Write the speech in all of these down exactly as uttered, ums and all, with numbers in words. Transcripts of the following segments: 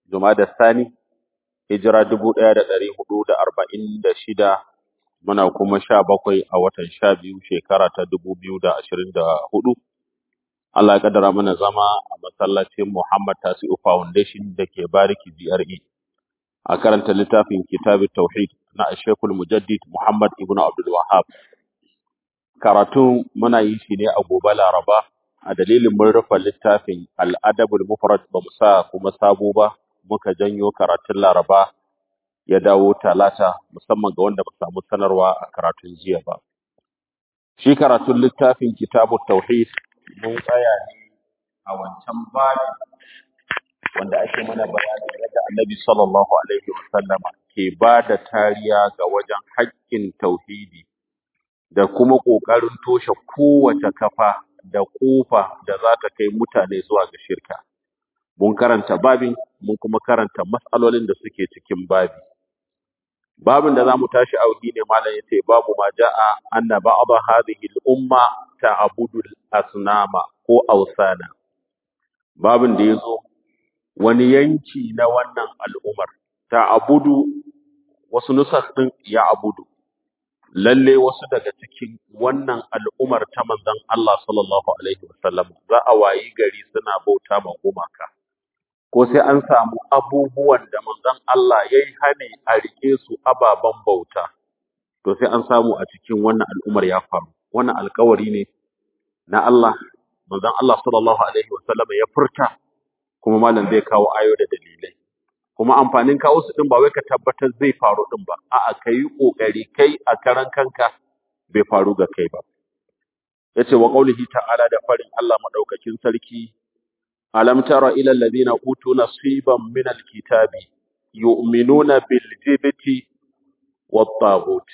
Jumada Sani, hijira dubu ɗaya da ɗari hudu da arba'in da shida, muna kuma sha bakwai a watan sha biyu shekara ta dubu biyu da ashirin da hudu. Allah ya kaddara mana zama a masallacin Muhammad Tasi'u Foundation da ke Bariki G R E. A karanta littafin Kitabut Tauhid na Sheikhul Mujaddid Muhammad Ibn Abdul Wahhab. Karatu muna yi shi ne a gobe Laraba, a dalilin mun rufe littafin Al-Adabul Mufrad ba mu sa kuma sabo ba, muka janyo karatun Laraba ya dawo Talata, musamman ga wanda ba samu sanarwa a karatun jiya ba. Shi karatun littafin Kitabut Tauhid mun tsaya ne a wancan babi wanda ake mana bayani yadda Annabi sallallahu alaihi wasallam ke ba da tariya ga wajen haƙƙin tauhidi da kuma ƙoƙarin toshe kowace kafa da ƙofa da za ta kai mutane zuwa ga shirka. Mun karanta babin, mun kuma karanta matsalolin da suke cikin babi. Babin da za mu tashi a wuri ne malam yace babu ma ja'a anna ba'd hadhihi al-umma ta'budu al-asnama ko awsana. Babin da yazo wani yanki na wannan al'umar ta'budu, wasu nusakh din ya abudu. Lalle wasu daga cikin wannan al'umar ta manzon Allah sallallahu alaihi wasallam za a wayi gari suna bauta ma gumaka, ko sai an samu abubuwan da manzon Allah yayi hani a rike su ababan bauta, to sai an samu a cikin wannan al'umar ya faru. Wannan alƙawari ne na Allah, manzon Allah sallallahu alaihi wasallam ya furta, kuma malam zai kawo ayo da dalilai. Kuma amfanin kawo su din ba wai ka tabbatar zai faru din ba, a'a kai kokari kai a karan kanka bai faru ga kai ba. Yace wa qaulihi ta'ala, da farin Allah madaukakin sarki, alam tara ila alladhina utu nasiban min alkitabi yu'minuna bil jibti wat taghut.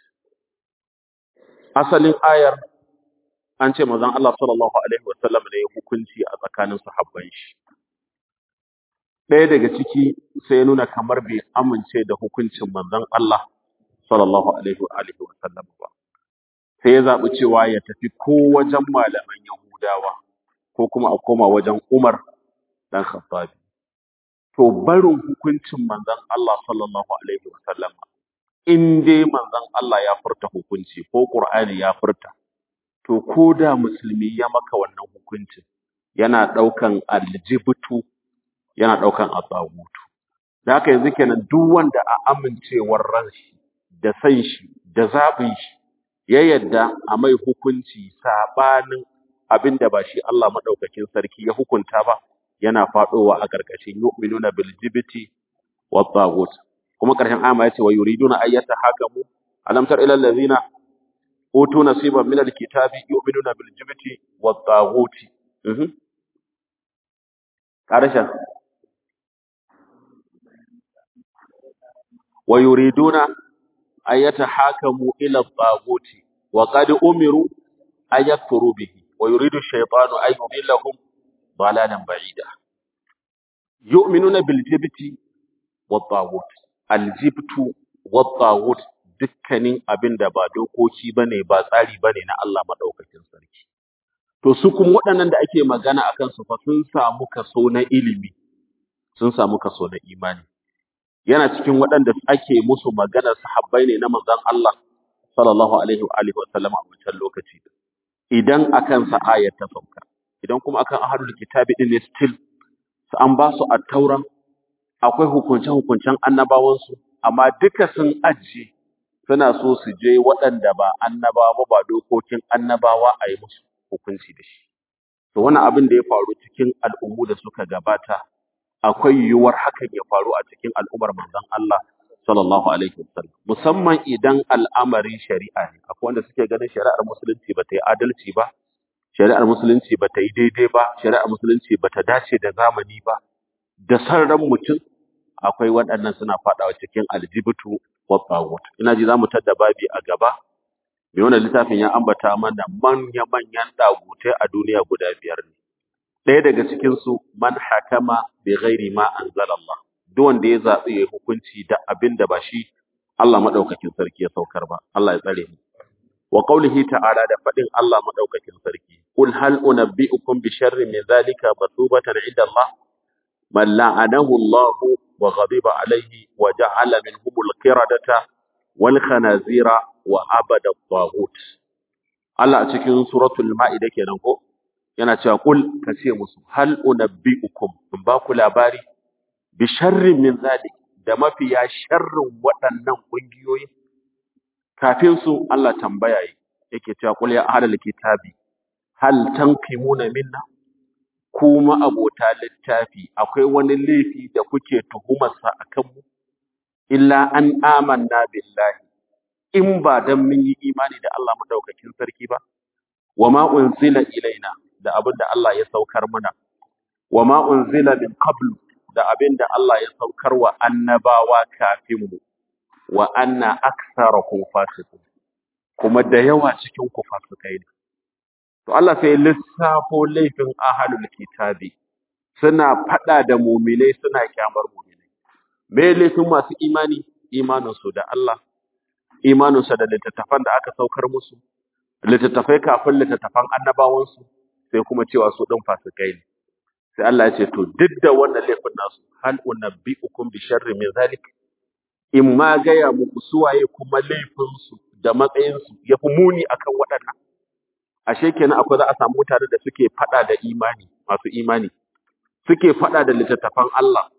Asalin ayar an ce manzon Allah sallallahu alaihi wasallam ne ya hukunci a tsakanin sahabban shi. Ɗaya daga ciki sai ya nuna kamar bai amince da hukuncin manzon Allah sallallahu alaihi wa alihi wa sallam ba. Sai ya zaɓi cewa ya tafi ko wajen malaman Yahudawa ko kuma a koma wajen Umar dan Khattab. To barin hukuncin manzon Allah sallallahu alaihi wa sallam, in dai manzon Allah ya furta hukunci ko Qur'ani ya furta, to ko da musulmi ya maka wannan hukuncin yana ɗaukan aljibtu, yana ɗaukan atsagutu. Da haka yanzu kenan duk wanda a amincewar ran shi da san shi da zaɓin shi ya yadda a mai hukunci sabanin abin da ba shi Allah maɗaukakin sarki ya hukunta ba, yana faɗowa a ƙarƙashin yu'minuna bil jibti wat taghut. Kuma ƙarshen aya ya ce wa yuriduna ayyata hakamu alam tar ila allazina utu nasiban min alkitabi yu'minuna bil jibti wat taghut. Mhm. Ƙarshen ويريدون أن يتحاكموا إلى الطاغوت وقد أمروا أن يكفروا به ويريد الشيطان أن يضلهم ضلالا بعيدا. يؤمنون بالجبت والطاغوت. الجبت والطاغوت dukkanin abin da ba dokoki bane ba tsari bane na Allah madaukakin sarki. To su kuma waɗannan da ake magana akan su fa sun samu kaso na ilimi, sun samu kaso na imani. Yana cikin waɗanda ake musu maganar sahabbai ne na manzon Allah sallallahu alaihi wa alihi wasallam a wancan lokaci. Idan akan sa ayat ta sauka, idan kuma akan ahlul kitabi din ne still su an ba su at-taura, akwai hukunce hukuncen annabawan su, amma duka sun ajiye, suna so su je waɗanda ba annabawa ba dokokin annabawa a yi musu hukunci da shi. To wannan abin da ya faru cikin al'ummu da suka gabata, akwai yiwuwar hakan ya faru a cikin al'ummar manzon Allah sallallahu alaihi wasallam, musamman idan al'amarin shari'a ne. Akwai wanda suke ganin shari'ar musulunci bata yi adalci ba, shari'ar musulunci bata yi daidai ba, shari'ar musulunci bata dace da zamani ba, da san ran mutum. Akwai waɗannan suna faɗawa cikin aljibtu wa taghut. Ina ji zamu tada babi a gaba. Me wannan littafin ya ambata mana manya manyan dagutai a duniya guda biyar ne. Ɗaya daga cikinsu man hakama bi ghairi ma anzala Allah, duk wanda ya zaɓi ya yi hukunci da abin da ba shi Allah maɗaukakin sarki ya saukar ba. Allah ya tsare mu. Wa qawlihi ta'ala, da faɗin Allah maɗaukakin sarki, qul hal unabbi'ukum bi sharrin min zalika masubatan 'inda Allah. man la'anahu Allah wa ghadiba alayhi wa ja'ala minhum al-qiradata wal khanazira wa abada at-taghut. Allah a cikin suratul Ma'ida kenan ko yana cewa kul kace musu hal unabbiukum in ba ku labari bi sharrin min zalik da mafiya sharrin waɗannan kungiyoyi kafin su Allah tambaya yake cewa kul ya ahlal kitabi hal tanqimuna minna kuma abota littafi akwai wani laifi da kuke tuhumarsa akan mu illa an amanna billahi in ba dan mun yi imani da Allah madaukakin sarki ba wama unzila ilaina da abinda Allah ya saukar mana wama unzila min qablu da abinda Allah ya saukar wa annabawa kafin mu wa anna aktsarakum fasiqun kuma da yawa cikin ku fasikai ne to Allah sai lissafo laifin ahlul kitabi suna fada da mu'minai suna kyamar mu'minai me laifin masu imani imanin su da Allah imanin su da littattafan da aka saukar musu littattafai kafin littattafan annabawansu sai kuma cewa su ɗin fasikai ne sai Allah ya ce to duk da wannan laifin nasu hal unabbiukum bi sharri min zalik in ma gaya muku suwaye kuma laifin su da matsayin su yafi muni akan waɗannan ashe kenan akwai za a samu mutane da suke fada da imani masu imani suke fada da littattafan Allah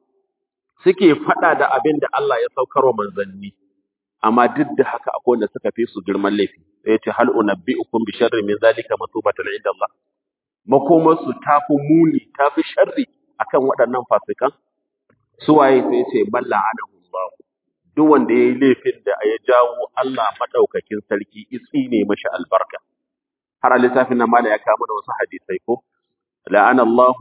suke fada da abin da Allah ya saukarwa manzanni amma duk da haka akwai wanda suka fi su girman laifi sai ya ce hal unabbiukum bi sharri min zalika masubatan inda Allah makomarsu ta fi muni ta fi sharri akan waɗannan fasikan suwaye sai ce man la'anahu Allah duk wanda yayi laifin da ya jawo Allah madaukakin sarki itsi ne mashi albarka har a littafin nan mala ya kawo da wasu hadisai ko la'ana Allah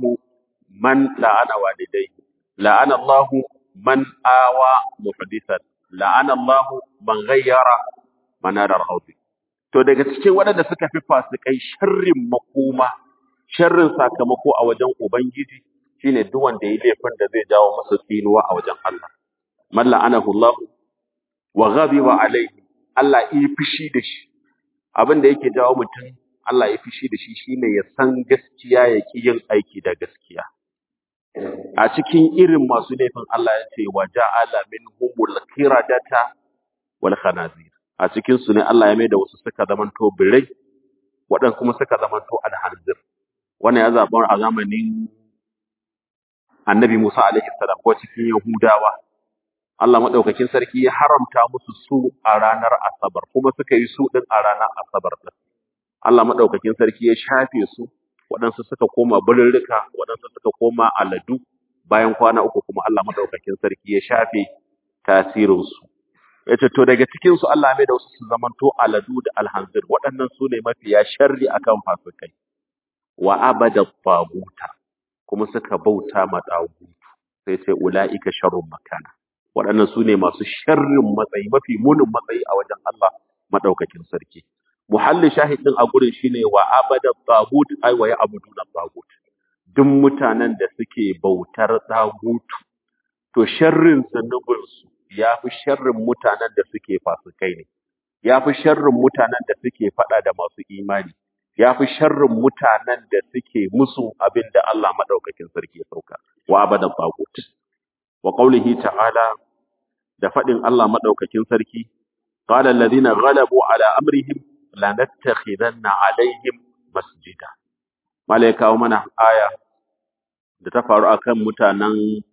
man la'ana walidayhi la'ana Allah man awa muhdithan la'ana Allah man ghayyara manarar ardi to daga cikin waɗanda suka fi fasikai sharrin makoma sharrin sakamako a wajen ubangiji shine duk wanda yayi laifin da zai jawo masa tsinuwa a wajen Allah man la'anahu Allah wa ghadiba alayhi Allah yi fishi da shi abin da yake jawo mutum Allah ya fishi da shi shine ya san gaskiya ya ki yin aiki da gaskiya a cikin irin masu laifin Allah ya ce wa ja'ala minhumul qiradata wal khanazir a cikin su ne Allah ya mai da wasu suka zamanto birai waɗansu kuma suka zamanto alhanzir wannan ya zaɓa a zamanin annabi Musa alaihi salam ko cikin Yahudawa Allah madaukakin sarki ya haramta musu su a ranar Asabar kuma suka yi su din a ranar Asabar din Allah madaukakin sarki ya shafe su waɗansu suka koma birrika waɗansu suka koma aladu bayan kwana uku kuma Allah madaukakin sarki ya shafe tasirin su yace to daga cikin su Allah mai da wasu su zamanto aladu da alhanzir waɗannan su ne mafiya sharri akan fasikai wa abada taguta kuma suka bauta ma tagutu sai ce ulaika sharrun makana waɗannan su ne masu sharrin matsayi mafi munin matsayi a wajen Allah madaukakin sarki muhalli shahid din a gurin shine wa abada tagut ai wa ya'buduna tagut duk mutanen da suke bautar tagutu to sharrin sanubin su yafi sharrin mutanen da suke fasikai ne yafi sharrin mutanen da suke fada da masu imani yafi sharrin mutanen da suke musu abinda Allah madaukakin sarki ya sauka wa abadan tagut wa qawlihi ta'ala da fadin Allah madaukakin sarki qala alladhina ghalabu ala amrihim lanattakhidanna alaihim masjida malaika mana aya da ta faru akan mutanen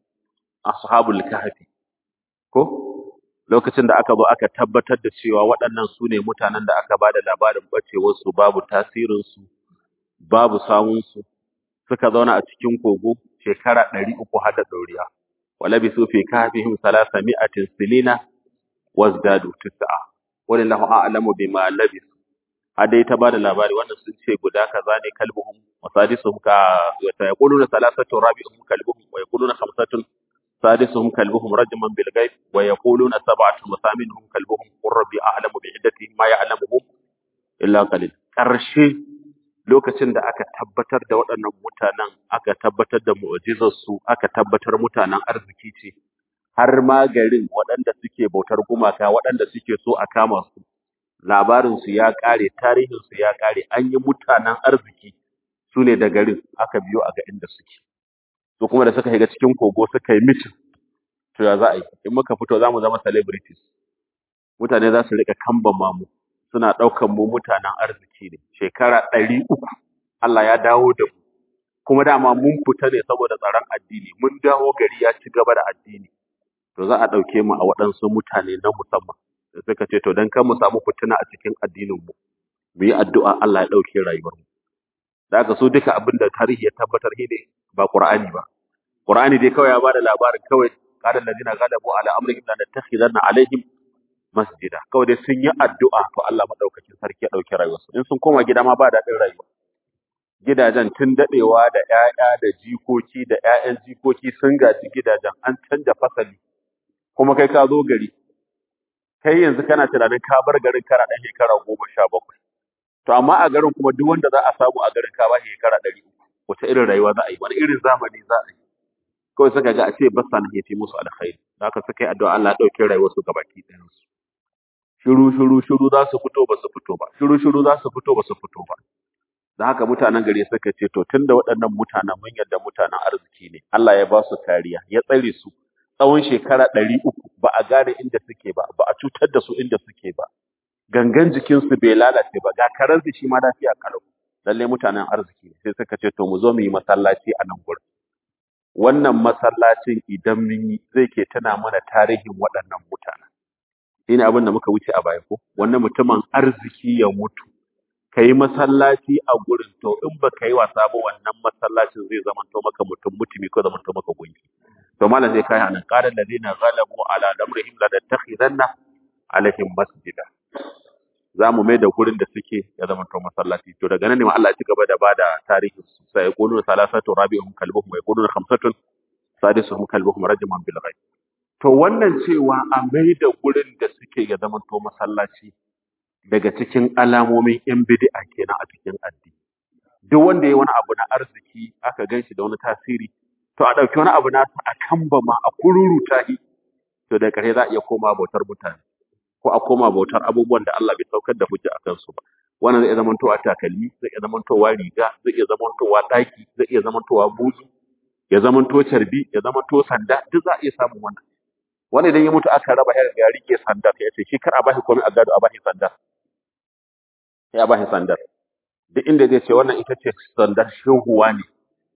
ashabul kahfi ko lokacin da aka zo aka tabbatar da cewa waɗannan su ne mutanen da aka bada labarin bacewar su babu tasirin su babu sawun su suka zauna a cikin kogo shekara ɗari uku har da dauriya walabisu fi kahfihim salasami'atin sinina wazdadu tis'a walillahu a'lamu bima labisu hadai ta bada labari wannan sun ce guda kaza ne kalbuhum wasadisuhum ka yaquluna salasatu rabi'uhum kalbuhum wa yaquluna khamsatun sadisuhum kalbuhum rajman bil ghaib wa yaquluna sab'atun wasaminuhum kalbuhum qur rabbi a'lamu bi iddatihim ma ya'lamuhum illa qalil karshe lokacin da aka tabbatar da waɗannan mutanen aka tabbatar da mu'jizar su aka tabbatar mutanen arziki ce har ma garin waɗanda suke bautar gumaka waɗanda suke so a kama su labarin su ya kare tarihin su ya kare an yi mutanen arziki su ne da garin aka biyo a ga inda suke su kuma da suka shiga cikin kogo suka yi mitin to ya za a yi in muka fito za mu zama celebrities mutane za su rika kambama mu suna ɗaukan mu mutanen arziki ne shekara ɗari uku Allah ya dawo da mu kuma dama mun fita ne saboda tsaron addini mun dawo gari ya ci gaba da addini to za a ɗauke mu a waɗansu mutane na musamman da suka ce to dan kan mu samu fitina a cikin addinin mu mu yi addu'a Allah ya ɗauke rayuwar mu da haka su duka abin da tarihi ya tabbatar shi ne ba Qur'ani ba Qur'ani dai kawai ya bada labarin kawai qala allazina ghalabu ala amrihim la nattakhidanna alaihim masjida kawai dai sun yi addu'a to Allah madaukakin sarki ya dauke rayuwarsu in sun koma gida ma ba daɗin rayuwa gidajen tun dadewa da ƴaƴa da jikoki da ƴaƴan jikoki sun gaji gidajen an canja fasali kuma kai ka zo gari kai yanzu kana tunanin ka bar garin kana dan shekara goma sha bakwai to amma a garin kuma duk wanda za a samu a garin ka ba shekara ɗari uku wata irin rayuwa za a yi wani irin zamani za a yi kawai suka ga a ce basa na yafi musu alkhairi da haka suka yi addu'a Allah ya dauke rayuwarsu gabaki ɗayan su shiru shiru shiru za su fito ba su fito ba shiru shiru za su fito ba su fito ba da haka mutanen gari suka ce to tunda waɗannan mutanen mun yarda mutanen arziki ne Allah ya ba su kariya ya tsare su tsawon shekara ɗari uku ba a gane inda suke ba ba a cutar da su inda suke ba gangan jikinsu bai lalace ba ga karansu shi ma lafiya kalau lalle mutanen arziki ne sai suka ce to mu zo mu yi masallaci a nan gurin wannan masallacin idan mun yi zai ke tana mana tarihin waɗannan mutanen shine abin da muka wuce a baya ko wannan mutumin arziki ya mutu kai masallaci a gurin to in ba kai wasa ba wannan masallacin zai zama to maka mutum mutumi ko zama to maka gunki to malam zai kai anan qala alladhina ghalabu ala amrihim la tattakhidanna alaihim masjida zamu mai da gurin da suke ya zama to masallaci to daga nan ne ma Allah ya ci gaba da bada tarihi sai yaquluna salasatu rabi'uhum kalbuhum wa yaquluna khamsatun sadisuhum kalbuhum rajman bil ghaib to wannan cewa a mai da gurin da suke ya zama to masallaci daga cikin alamomin yan bid'a kenan a cikin addini duk wanda yayi wani abu na arziki aka ganshi da wani tasiri to a dauki wani abu nasa a kambama a kururuta shi to da kare za a iya koma bautar mutane ko a koma bautar abubuwan da Allah bai saukar da hujja akan su ba wannan zai zama to takalmi zai iya zama to riga zai iya zama to daki zai iya zama to buzu ya zama to carbi ya zama to sanda duk za a iya samun wannan wani idan ya mutu aka raba hayar ya rike sandar ya ce shi kar a bashi komai a gado a bashi sandar sai a bashi sandar duk inda zai ce wannan ita ce sandar shehuwa ne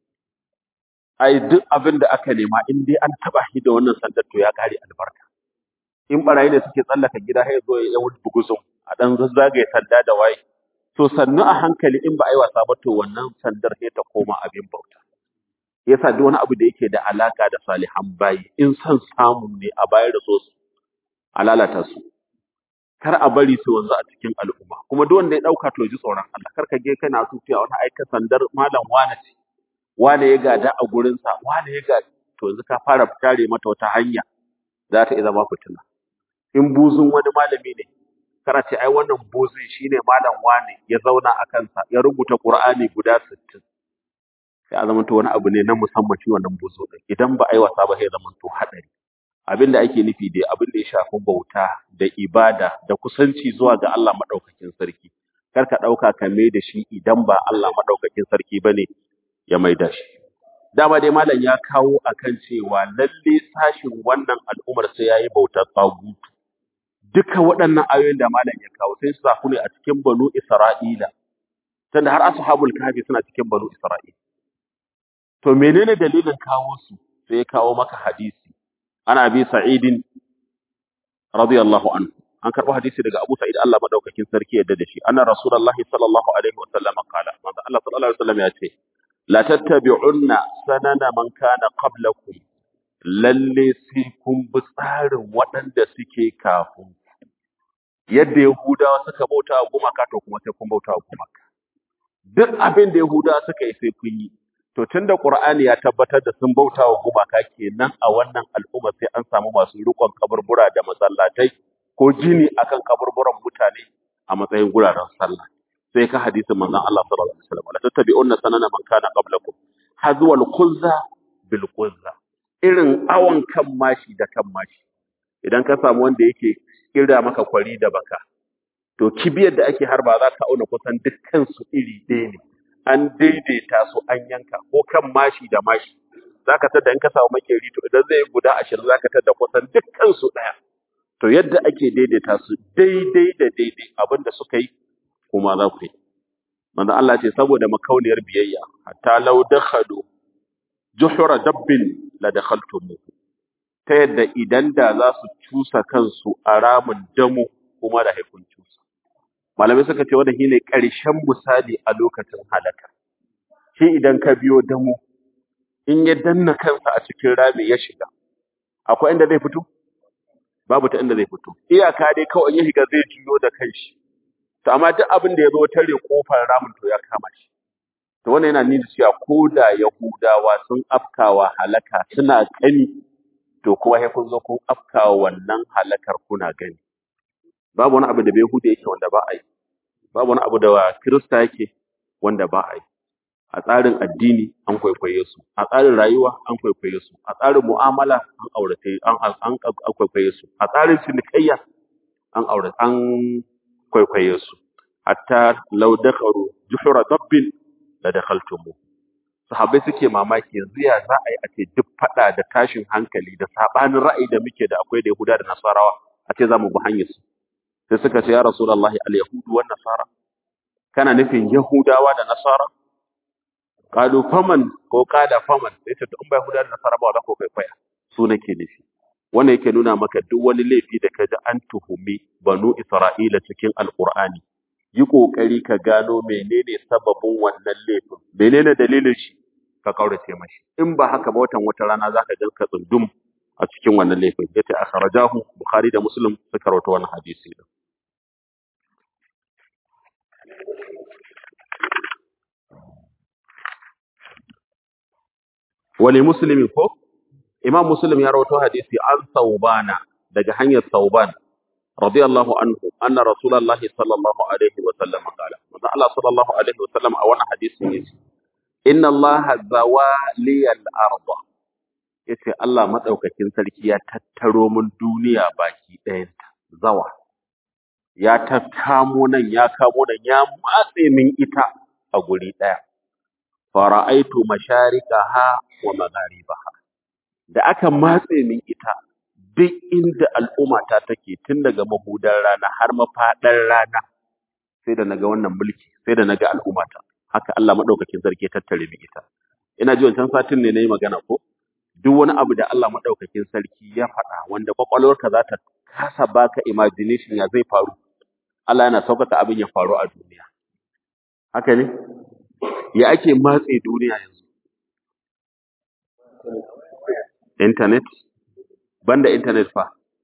ai duk abin da aka nema in dai an taba shi da wannan sandar to ya kare albarka in barayi ne suke tsallaka gida sai zo ya wuce bugusun a dan zazzagaye sanda da waye to sannu a hankali in ba ai wasa ba to wannan sandar sai ta koma abin bauta yasa duk wani abu da yake da alaka da salihan bayi in san samu ne a bayar da su a lalata su kar a bari su wanzu a cikin al'umma kuma duk wanda ya dauka to ji tsoron Allah kar ka je kana tufiya wani aika sandar malam wane ce wane ya gada a gurin sa wane ya gada to yanzu ka fara fitare mata wata hanya za ta iya zama fitina in buzun wani malami ne kana ce ai wannan buzun shine malam wane ya zauna a kansa ya rubuta Qur'ani guda sittin sai a zama to wani abu ne na musamman shi wannan buzo din idan ba ai wasa ba sai zama to hadari abinda ake nufi dai abin da ya shafi bauta da ibada da kusanci zuwa ga Allah madaukakin sarki kar ka dauka ka mai da shi idan ba Allah madaukakin sarki bane ya maida shi dama dai malam ya kawo akan cewa lalle sashin wannan al'umar sai yayi bautar tagutu duka waɗannan ayoyin da malam ya kawo sai su zaku ne a cikin banu Isra'ila tunda har ashabul kahfi suna cikin banu Isra'ila to menene dalilin kawo su sai ya kawo maka hadisi ana bi sa'idin radiyallahu anhu an karbo hadisi daga Abu Sa'id Allah madaukakin sarki yadda da shi anna rasulullahi sallallahu alaihi wasallam qala manzo Allah sallallahu alaihi wasallam ya ce la tattabi'unna sanana man kana qablakum lalle sai kun bi tsarin waɗanda suke kafin yadda Yahudawa suka bauta wa gumaka to kuma sai kun bauta wa gumaka duk abin da Yahudawa suka yi sai kun yi to tunda Qur'ani ya tabbatar da sun bauta wa gumaka kenan a wannan al'umma sai an samu masu rikon kaburbura da masallatai ko jini akan kaburburan mutane a matsayin guraren sallah sai ka hadisin manzon Allah sallallahu alaihi wasallam la tattabi'unna sanana man kana qablakum hazwal quzza bil quzza irin awon kan mashi da kan mashi idan ka samu wanda yake kira maka kwari da baka to kibiyar da ake harba za ka auna kusan dukkan su iri ɗaya ne an daidaita su an yanka ko kan mashi da mashi zaka tada in ka samu makeri to idan zai guda ashirin zaka tada kusan dukkan su daya to yadda ake daidaita su daidai da daidai abinda suka yi kuma za ku yi manzo Allah ce saboda makauniyar biyayya hatta law dakhalu juhra dabbin la dakhaltum ta yadda idan da za su cusa kansu a ramin damu kuma da haifun cusa malamai suka ce wanda shine ƙarshen misali a lokacin halaka shi idan ka biyo damu in ya danna kansa a cikin rami ya shiga akwai inda zai fito babu ta inda zai fito iyaka dai kawai ya shiga zai juyo da kanshi to amma duk abin da ya zo tare kofar ramin to ya kama shi to wannan yana nuna cewa ko da yahudawa sun afkawa halaka suna kani to kowa ya kun zo kun afkawa wannan halakar kuna gani babu wani abu da bai hude yake wanda ba a yi babu wani abu da kirista yake wanda ba a yi a tsarin addini an kwaikwaye su a tsarin rayuwa an kwaikwaye su a tsarin mu'amala an aurate an an kwaikwaye su a tsarin cinikayya an aure an kwaikwaye su hatta law dakharu juhra dabbin la dakhaltum sahabbai suke mamaki yanzu ya za a yi a ce duk fada da tashin hankali da sabanin ra'ayi da muke da akwai da Yahuda da Nasarawa a ce za mu bi hanyar su sai suka ce ya rasulullahi al-yahudu wan nasara kana nufin Yahudawa da Nasara qalu faman ko qala faman sai ta in ba Yahuda da Nasara ba za ko kai kwaya su nake nufi wannan yake nuna maka duk wani laifi da kaji an tuhumi banu Isra'ila cikin alqur'ani yi kokari ka gano menene sababin wannan laifin menene dalilin shi ka kaurace mashi in ba haka ba watan wata rana zaka ga ka tsundum a cikin wannan laifin yace akhrajahu bukhari da muslim suka rawaito wannan hadisi din wali muslimin ko imam muslim ya rawaito hadisi an saubana daga hanyar sauban radiyallahu anhu anna rasulullahi sallallahu alaihi wa sallam qala manzo Allah sallallahu alaihi wa sallam a wannan hadisi yace inna allaha zawaliyal arda yace Allah madaukakin sarki ya tattaro mun duniya baki ɗayanta zawa ya tattamo nan ya kamo nan ya matse min ita a guri ɗaya fara'aitu masharikaha wa magharibaha da aka matse min ita duk inda al'umma ta take tun daga mahudan rana har mafaɗar rana sai da naga wannan mulki sai da naga al'umma ta haka Allah madaukakin sarki ya tattare min ita ina ji wancan satin ne nayi magana ko duk wani abu da Allah madaukakin sarki ya faɗa wanda kwakwalwarka za ta kasa baka imagination ya zai faru Allah yana saukata abin ya faru a duniya haka ne ya ake matse duniya yanzu internet banda internet fa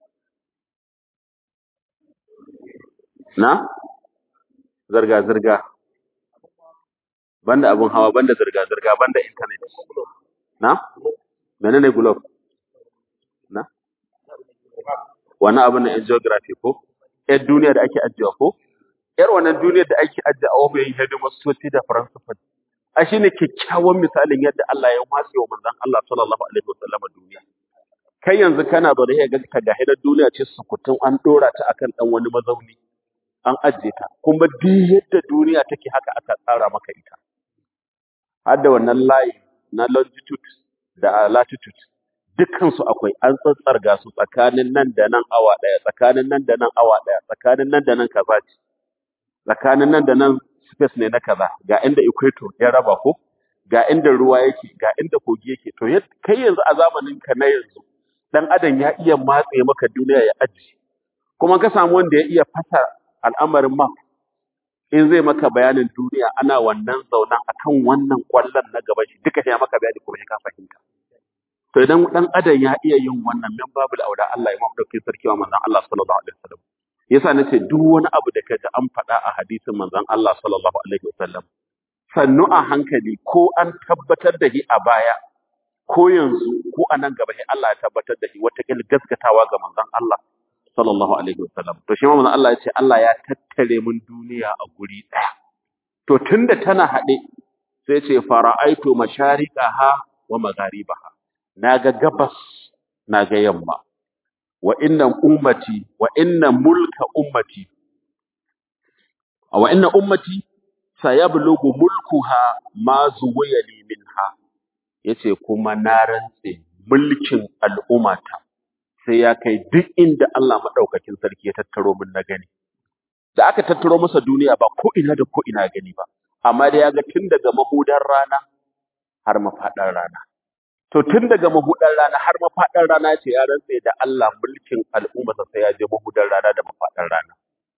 na zarga zarga banda abun hawa banda zarga zarga banda internet na menene globe na wani abu na geography ko yar duniya da ake ajiya ko yar wannan duniyar da ake ajiya a wajen hidimastoci da falsafa a shine kyakkyawan misalin yadda Allah ya watsa wa manzon Allah sallallahu alaihi wasallam duniya kai yanzu kana da ya ga ka ga hidar duniya ce sukutun an dora ta akan dan wani mazauni an ajiye ta kuma duk yadda duniya take haka aka tsara maka ita har da wannan layi na longitude da latitude dukkan su akwai an tsatsarga su tsakanin nan da nan awa daya tsakanin nan da nan awa daya tsakanin nan da nan kaza ce tsakanin nan da nan space ne na kaza ga inda equator ya raba ko ga inda ruwa yake ga inda kogi yake to kai yanzu a zamanin ka na yanzu dan adam ya iya matse maka duniya ya aji kuma ka samu wanda ya iya fasa al'amarin map in zai maka bayanin duniya ana wannan zaunan akan wannan kwallon na gaba shi duka ya maka bayani kuma ka fahimta to idan dan adam ya iya yin wannan min babul auda Allah ya mafi sarki wa manzon Allah sallallahu alaihi wasallam yasa nace duk wani abu da kaji an faɗa a hadisin manzon Allah sallallahu alaihi wasallam sannu a hankali ko an tabbatar da shi a baya ko yanzu ko a nan gaba sai Allah ya tabbatar da shi wata kil gaskatawa ga manzon Allah sallallahu alaihi wasallam to shi ma manzon Allah ya ce Allah ya tattare mun duniya a guri ɗaya to tunda tana haɗe sai ce fara'aitu mashariqaha wa magharibaha naga gabas naga yamma wa inna ummati wa inna mulka ummati wa inna ummati sayablugu mulkuha ma zuwaya li minha yace kuma na rantse mulkin al'ummata sai ya kai duk inda Allah madaukakin sarki ya tattaro min na gani. Da aka tattaro masa duniya ba ko ina da ko ina gani ba, amma da ya ga tun daga mahudar rana har mafaɗar rana. To tun daga mahudar rana har mafaɗar rana ce ya rantse da Allah mulkin al'ummarsa sai ya je mahudar rana da mafaɗar rana.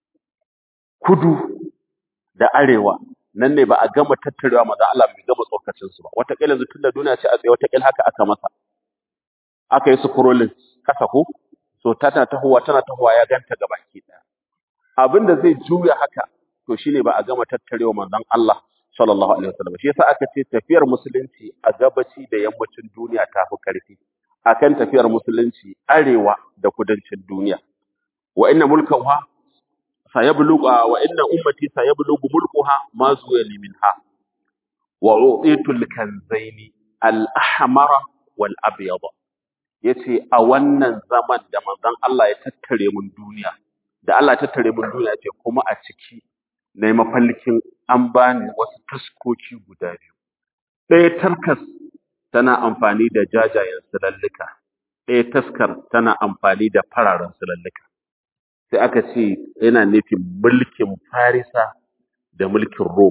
Kudu da arewa nan ne ba a gama tattarewa maza Allah bai gama tsokacin su ba. Wataƙila yanzu tun da duniya ce a tsaye wataƙila haka aka masa. Aka yi scrolling kasa ko? So tana tahowa tana tahowa ya ganta gabaki ɗaya. Abin da zai juya haka to shine ba a gama tattarewa manzon Allah sallallahu alaihi wasallam. Shi yasa aka ce tafiyar musulunci a gabaci da yammacin duniya ta fi karfi akan tafiyar musulunci arewa da kudancin duniya. Wa inna mulkaha sayablugu wa inna ummati sayablugu mulkuha ma zuwali minha wa utitul kanzaini al-ahmara wal abyad. Yace a wannan zaman da manzon Allah ya tattare mun duniya da Allah ya tattare mun duniya ce kuma a ciki nayi mafalkin an bani wasu taskoki guda biyu. Ɗaya tarkas tana amfani da jajayen sulallika, ɗaya taskar tana amfani da fararen sulallika. Sai aka ce yana nufin mulkin Farisa da mulkin Rom.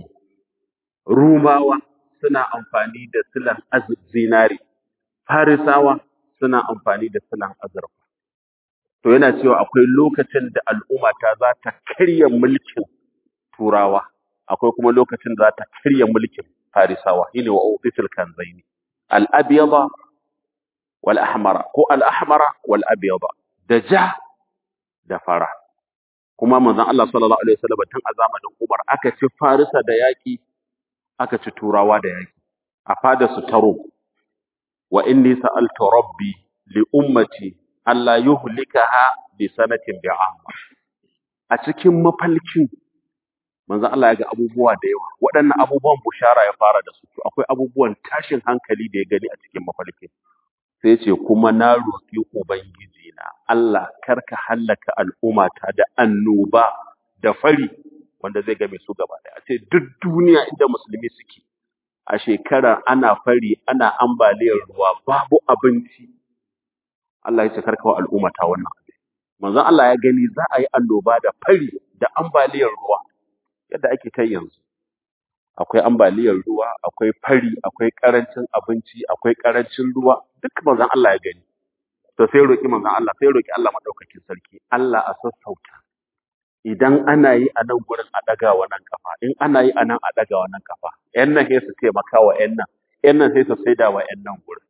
Rumawa suna amfani da silan zinari, Farisawa suna amfani da silan azurfa. To yana cewa akwai lokacin da al'umma ta za ta karya mulkin Turawa, akwai kuma lokacin da za ta karya mulkin Farisawa, shine wa utitul kanzaini al-abyada wal ahmara ko al-ahmara wal abyada, da ja da fara. Kuma manzon Allah sallallahu alaihi wasallam tun a zamanin Umar aka ci Farisa da yaki, aka ci Turawa da yaki a fada su taro. Wa inni sa'altu rabbi li ummati alla yuhlikaha bi sanatin bi'amma. A cikin mafalkin manzon Allah ya ga abubuwa da yawa. Waɗannan abubuwan bushara ya fara da su. Akwai abubuwan tashin hankali da ya gani a cikin mafalkin. Sai ya ce kuma na roki ubangiji na Allah karka hallaka al'ummata da annoba da fari wanda zai game su gaba daya. Ce duk duniya inda musulmi suke a shekara ana fari ana ambaliyar ruwa babu abinci. Allah ya ce karka wa al'ummata wannan abin. Manzon Allah ya gani za a yi annoba da fari da ambaliyar ruwa yadda ake kai yanzu. Akwai ambaliyar ruwa, akwai fari, akwai karancin abinci, akwai karancin ruwa, duk manzon Allah ya gani. To sai roki manzon Allah, sai roki Allah madaukakin sarki, Allah a sassauta. Idan ana yi a nan gurin a daga wannan kafa, in ana yi a nan a daga wannan kafa. Yan nan sai su taimaka wa yan nan, yan nan sai su saida wa yan nan gurin.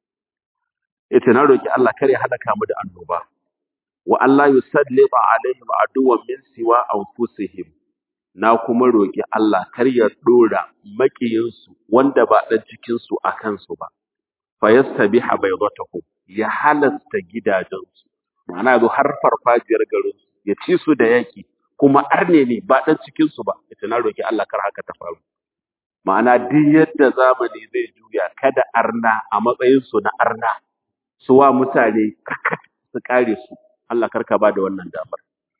Yace na roki Allah kar ya halaka mu da annoba. Wa Allah yusallita alaihim aduwan min siwa anfusihim. Na kuma roki Allah kar ya dora makiyinsu wanda ba dan cikin su akan su ba. Fa yastabiha baydatuhum, ya halasta gidajensu. Ma'ana yazo har farfajiyar garin ya ci su da yaki kuma arne ne ba dan cikin su ba. Yace na roki Allah kar haka ta faru. Ma'ana duk yadda zamani zai juya kada arna a matsayin su na arna su wa mutane kakat su kare su. Allah karka ba da wannan damar.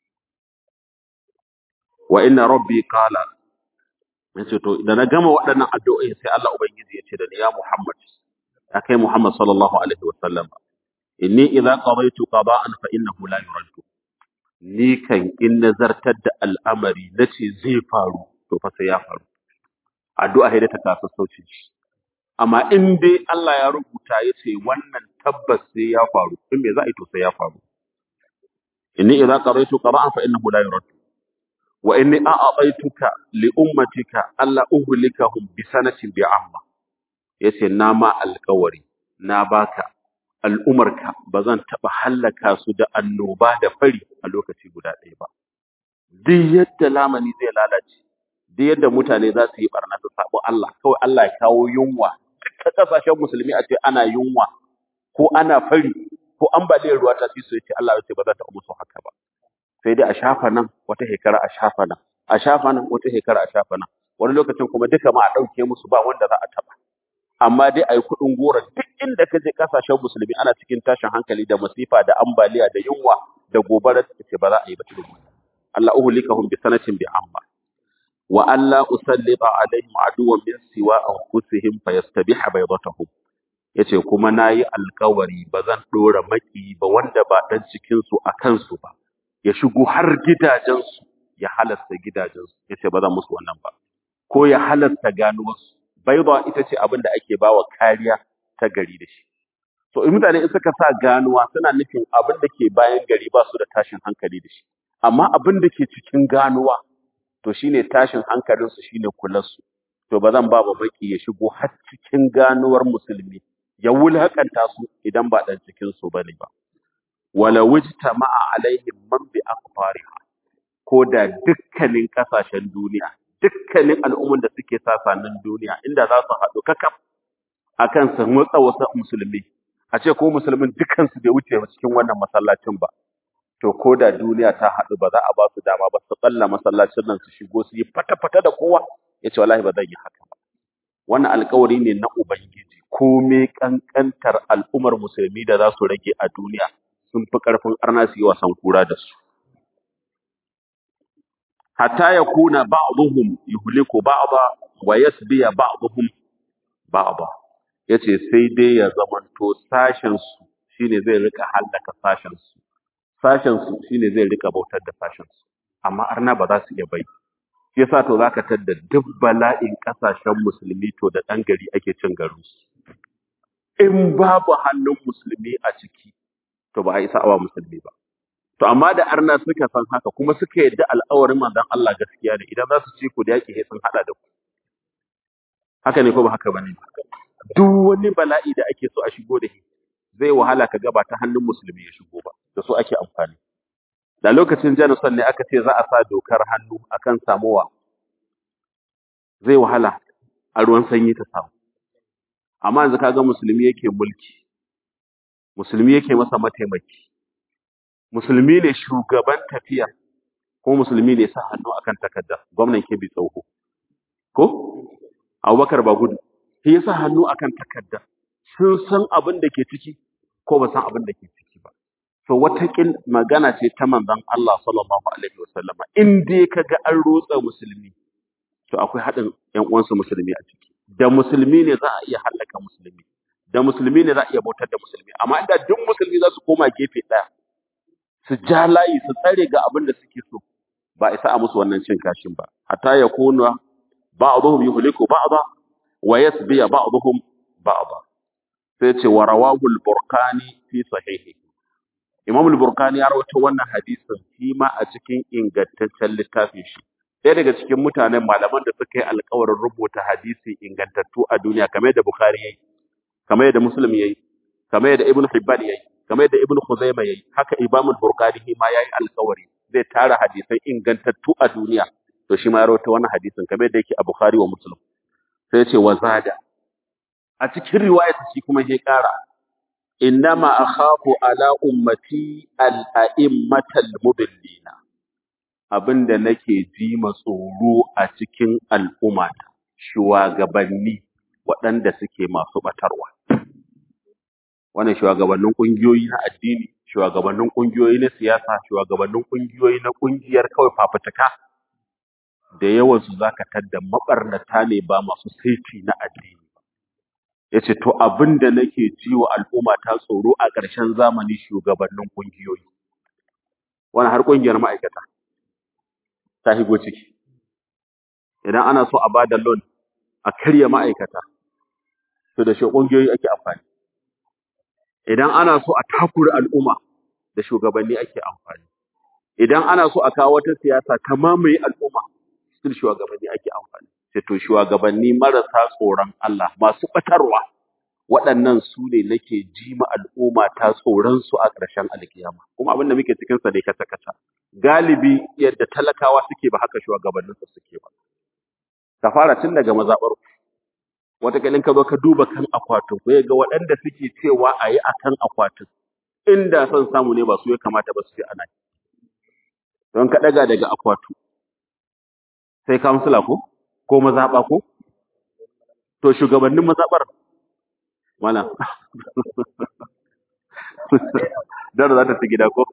Wa inna rabbi qala, yace to idan na gama waɗannan addu'o'i sai Allah ubangiji ya ce da ni ya Muhammad, ya kai Muhammad sallallahu alaihi wasallam, inni idza qadaytu qada'an fa innahu la yuraddu. Ni kan in nazartar da al'amari nace zai faru to fa sai ya faru. Addu'a sai da ta kasa sauci. Amma in dai Allah ya rubuta yace wannan tabbas sai ya faru, in me za a yi to sai ya faru. Inni idza qadaytu qada'an fa innahu la yuraddu. Wa inni a'ataituka li ummatika alla uhlikahum bi sanatin bi'amma. Yace na ma alƙawari na baka al'umarka bazan taba hallaka su da annoba da fari a lokaci guda ɗaya ba. Duk yadda lamani zai lalace, duk yadda mutane za su yi barna su sabo Allah, kawai Allah ya kawo yunwa. Ta kasashen musulmi a ce ana yunwa ko ana fari ko ambaliyar ruwa ta ci su yace Allah ya ce ba za ta musu haka ba. Sai dai a shafa nan wata shekara a shafa nan a shafa nan wata shekara a shafa nan wani lokacin kuma duka ma a dauke musu ba wanda za a taba, amma dai ayi kudin gora duk inda ka je kasashen musulmi ana cikin tashin hankali da masifa da ambaliya da yunwa da gobara ce ba za a yi ba tudun Allah uhlikahum bi sanatin bi amma wa alla usallita alaihim aduwan min siwa anfusihim fayastabiha baydatuhum. yace kuma nayi alkawari bazan dora maki ba wanda ba dan cikin su akan su ba ya shigo har gidajen su ya halasta gidajen su yace bazan musu wannan ba ko ya halasta ganuwar su baiba ita ce abin da ake bawa kariya ta gari da shi to in mutane in suka sa ganuwa suna nufin abin da ke bayan gari ba su da tashin hankali da shi amma abin da ke cikin ganuwa to shine tashin hankalin su shine kular su to bazan ba baki ya shigo har cikin ganuwar musulmi ya wulhakanta su idan ba dan cikin su bane ba wala wujtama'a alaihim man bi aqfariha ko da dukkanin kasashen duniya dukkanin al'umman da suke sasanin duniya inda za su haɗu kakaf akan su motsa wasu musulmi a ce ko musulmin dukkan su bai wuce cikin wannan masallacin ba to ko da duniya ta haɗu ba za a ba su dama ba su kalla masallacin nan su shigo su yi fata-fata da kowa yace wallahi ba zan yi haka ba wannan alƙawari ne na ubangiji komai kankantar al'ummar musulmi da za su rage a duniya sun fi ƙarfin arna su yi wasan kura da su hatta yakuna ba'dhum yuhliku ba'dha wa yasbiya ba'dhum ba'dha yace sai dai ya zamanto sashen su shine zai rika halaka sashen su sashen su shine zai rika bautar da sashen su amma arna ba za su iya bai shi yasa to zaka tadda duk bala'in kasashen musulmi to da dan gari ake cin garin su in babu hannun musulmi a ciki to ba a isa awa musulmi ba to amma da arna suka san haka kuma suka yadda al'awarin manzon Allah gaskiya ne idan za su ci ku da yaki sai sun hada da ku haka ne ko ba haka bane duk wani bala'i da ake so a shigo da shi zai wahala ka ga ba ta hannun musulmi ya shigo ba da so ake amfani da lokacin Janusan ne aka ce za a sa dokar hannu akan samuwa zai wahala a ruwan sanyi ta samu amma yanzu kaga musulmi yake mulki musulmi yake masa mataimaki musulmi ne shugaban tafiya ko musulmi ne sa hannu akan takarda gwamnan Kebbi Tsoho ko Abubakar Bagudu shi ya sa hannu akan takarda sun san abin da ke ciki ko ba san abin da ke ciki ba to watakin magana ce ta manzon Allah sallallahu alaihi wasallama in dai kaga an rotsa musulmi to akwai hadin ƴan uwansu musulmi a ciki da musulmi ne za a iya halaka musulmi da musulmi ne za a iya bautar da musulmi amma inda duk musulmi za su koma gefe daya su ja layi su tsare ga abin da suke so ba isa a musu wannan cin kashin ba hatta yakuna ba'dhum yuhliku ba'dha wa yasbi ba'dhum ba'dha sai ce wa rawahu al-burqani fi sahihi imam al-burqani ya rawaito wannan hadisin shi ma a cikin ingantaccen littafin shi sai daga cikin mutanen malaman da suka yi alƙawarin rubuta hadisi ingantattu a duniya kamar da bukhari yayi kamar da muslim yayi kamar da ibnu hibban yayi kamar da ibnu khuzaimah yayi haka imam al-burqani shi ma yayi alƙawari zai tara hadisai ingantattu a duniya to shi ma ya rawaito wannan hadisin kamar da yake a bukhari wa muslim sai ya ce wa zada a cikin riwayar shi kuma ya ƙara innama akhafu ala ummati al-a'immatal mudillina abinda nake ji ma tsoro a cikin al'umma shugabanni waɗanda suke masu batarwa wannan shugabannin kungiyoyi na addini shugabannin kungiyoyi na siyasa shugabannin kungiyoyi na kungiyar kawai fafutuka da yawan su zaka tadda mabarnata ne ba masu saiti na addini yace to abinda nake jiwa al'umma ta tsoro a ƙarshen zamani shugabannin kungiyoyi wannan har kungiyar ma'aikata ta higo ciki idan ana so a bada loan a karya ma'aikata to da shi kungiyoyi ake amfani idan ana so a takura al'umma da shugabanni ake amfani idan ana so a kawo wata siyasa ta mamaye al'umma still shugabanni ake amfani sai to shugabanni marasa tsoron Allah masu batarwa waɗannan su ne nake ji ma al'umma ta tsoron su a ƙarshen alkiyama kuma abin da muke cikin sa ne kata kata galibi yadda talakawa suke ba haka shugabannin su suke ba ka fara tun daga mazabar wata kalin ka zo ka duba kan akwatin ko ga waɗanda suke cewa ayi akan akwatin inda son samu ne ba su ya kamata ba su ce ana don ka daga daga akwatu sai kansila ko ko mazaba ko to shugabannin mazabar wala dan za ta ci gida ko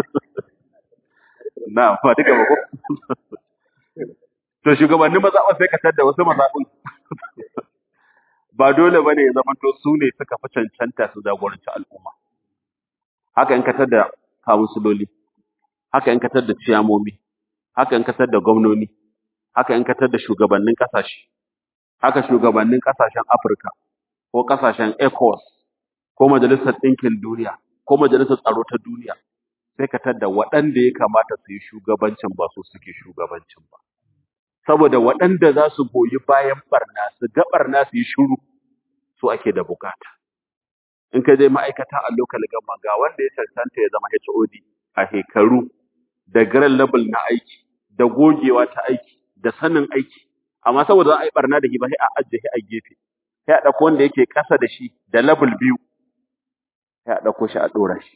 na fa duka ba ko to shugabannin mazabar sai ka tada wasu mazabun ba dole bane ya zama to su ne suka fi cancanta su jagoranci al'umma. Haka in ka tada kawunsiloli, haka in ka tada ciyamomi, haka in ka tada gwamnoni, haka in ka tada shugabannin kasashe, haka shugabannin kasashen Afirka ko kasashen ECOWAS ko Majalisar Ɗinkin Duniya ko Majalisar Tsaro ta Duniya, sai ka tada waɗanda ya kamata su yi shugabancin ba su suke shugabancin ba. Saboda waɗanda za su goyi bayan barna su ga barna su yi shiru su ake da bukata. In ka je ma'aikata a local government ga wanda ya cancanta ya zama H O D a hekaru da grade level na aiki da gogewa ta aiki da sanin aiki, amma saboda za a yi barna da shi ba sai a ajiye a gefe, sai a ɗauko wanda yake ƙasa da shi da level biyu sai a ɗauko shi a ɗora shi.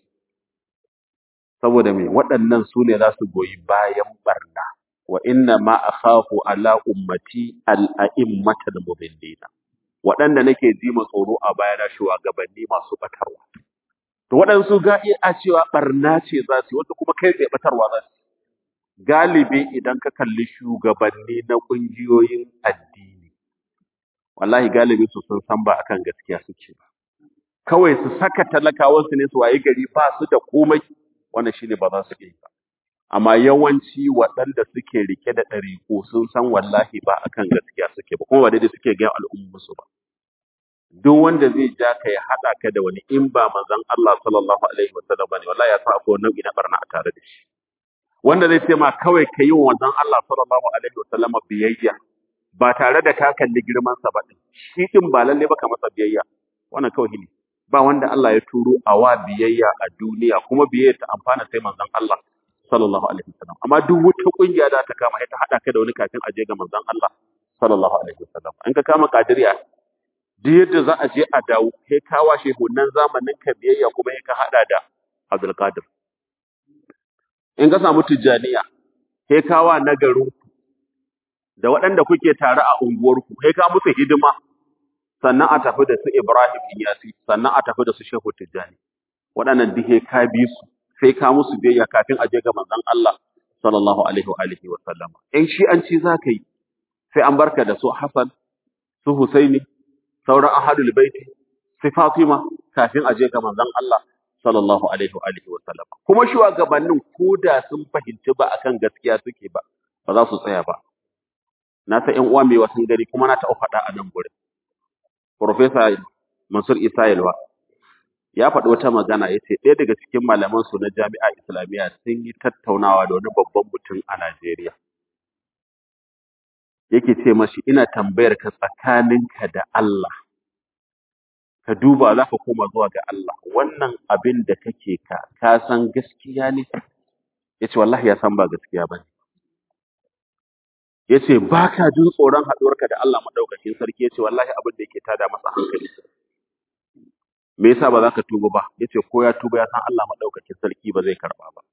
Saboda me waɗannan su ne za su goyi bayan barna. Wa inna ma akhafu ala ummati al-a'immatal mudillina, waɗanda nake ji ma tsoro a bayana shugabanni masu batarwa. To waɗansu ga iya cewa barna ce za su yi, wasu kuma kai tsaye batarwa za su yi. Galibi idan ka kalli shugabanni na ƙungiyoyin addini, wallahi galibi su sun san ba akan gaskiya suke ba. Kawai su saka talakawansu ne su waye gari ba su da komai, wannan shine ba za su yi ba. Amma yawanci waɗanda suke rike da ɗariƙo sun san wallahi ba akan gaskiya suke ba, kuma ba daidai suke ga al'ummarsu ba. Duk wanda zai ja ka ya haɗa ka da wani in ba manzon Allah sallallahu alaihi wasallam bane, wallahi ya sa akwai nau'i na barna a tare da shi. Wanda zai ce ma kawai ka yi wa manzon Allah sallallahu alaihi wasallam biyayya ba tare da ka kalli girman sa ba din, shi din ba lalle ba ka masa biyayya, wannan kawai ne. Ba wanda Allah ya turo a wa biyayya a duniya kuma biyayya ta amfana sai manzon Allah sallallahu alaihi wasallam. Amma duk wata kungiya da ta kama ita hada ka da wani kafin a je ga manzon Allah sallallahu alaihi wasallam. In ka kama kadiriya duk yadda za a je a dawo sai ka washe hunnan zamanin ka biyayya kuma sai ka hada da Abdul Qadir. In ka samu tijjaniya sai ka wa nagarin da waɗanda kuke tare a unguwarku sai ka musu hidima, sannan a tafi da su Ibrahim Iyasi, sannan a tafi da su Shehu Tijjani. Waɗannan duk sai ka bi su, sai ka musu biyayya kafin a je ga manzon Allah sallallahu alaihi wa alihi wa sallam. In shi an ci zaka yi sai an barka da su Hassan, su Husaini, sauran ahadul baiti, su Fatima kafin a je ga manzon Allah sallallahu alaihi wa alihi wa sallam. Kuma shugabannin koda sun fahimci ba akan gaskiya suke ba, ba za su tsaya ba. Na ta ƴan uwa mai wasan gari kuma na taɓa faɗa a nan gurin. Professor Mansur Isa Yalwa ya faɗi wata magana, ya ce ɗaya daga cikin malamansu na jami'a islamiyya sun yi tattaunawa da wani babban mutum a Najeriya. Yake ce mashi, ina tambayar ka tsakaninka da Allah, ka duba za ka koma zuwa ga Allah, wannan abin da kake ka, ka san gaskiya ne? Ya ce wallahi ya san ba gaskiya ba ne. Ya ce ba ka jin tsoron haɗuwarka da Allah maɗaukakin sarki, ya ce wallahi abin da yake tada masa hankali. Me yasa ba za ka tuba ba? Ya ce ko ya tuba ya san Allah maɗaukakin sarki ba zai karɓa ba.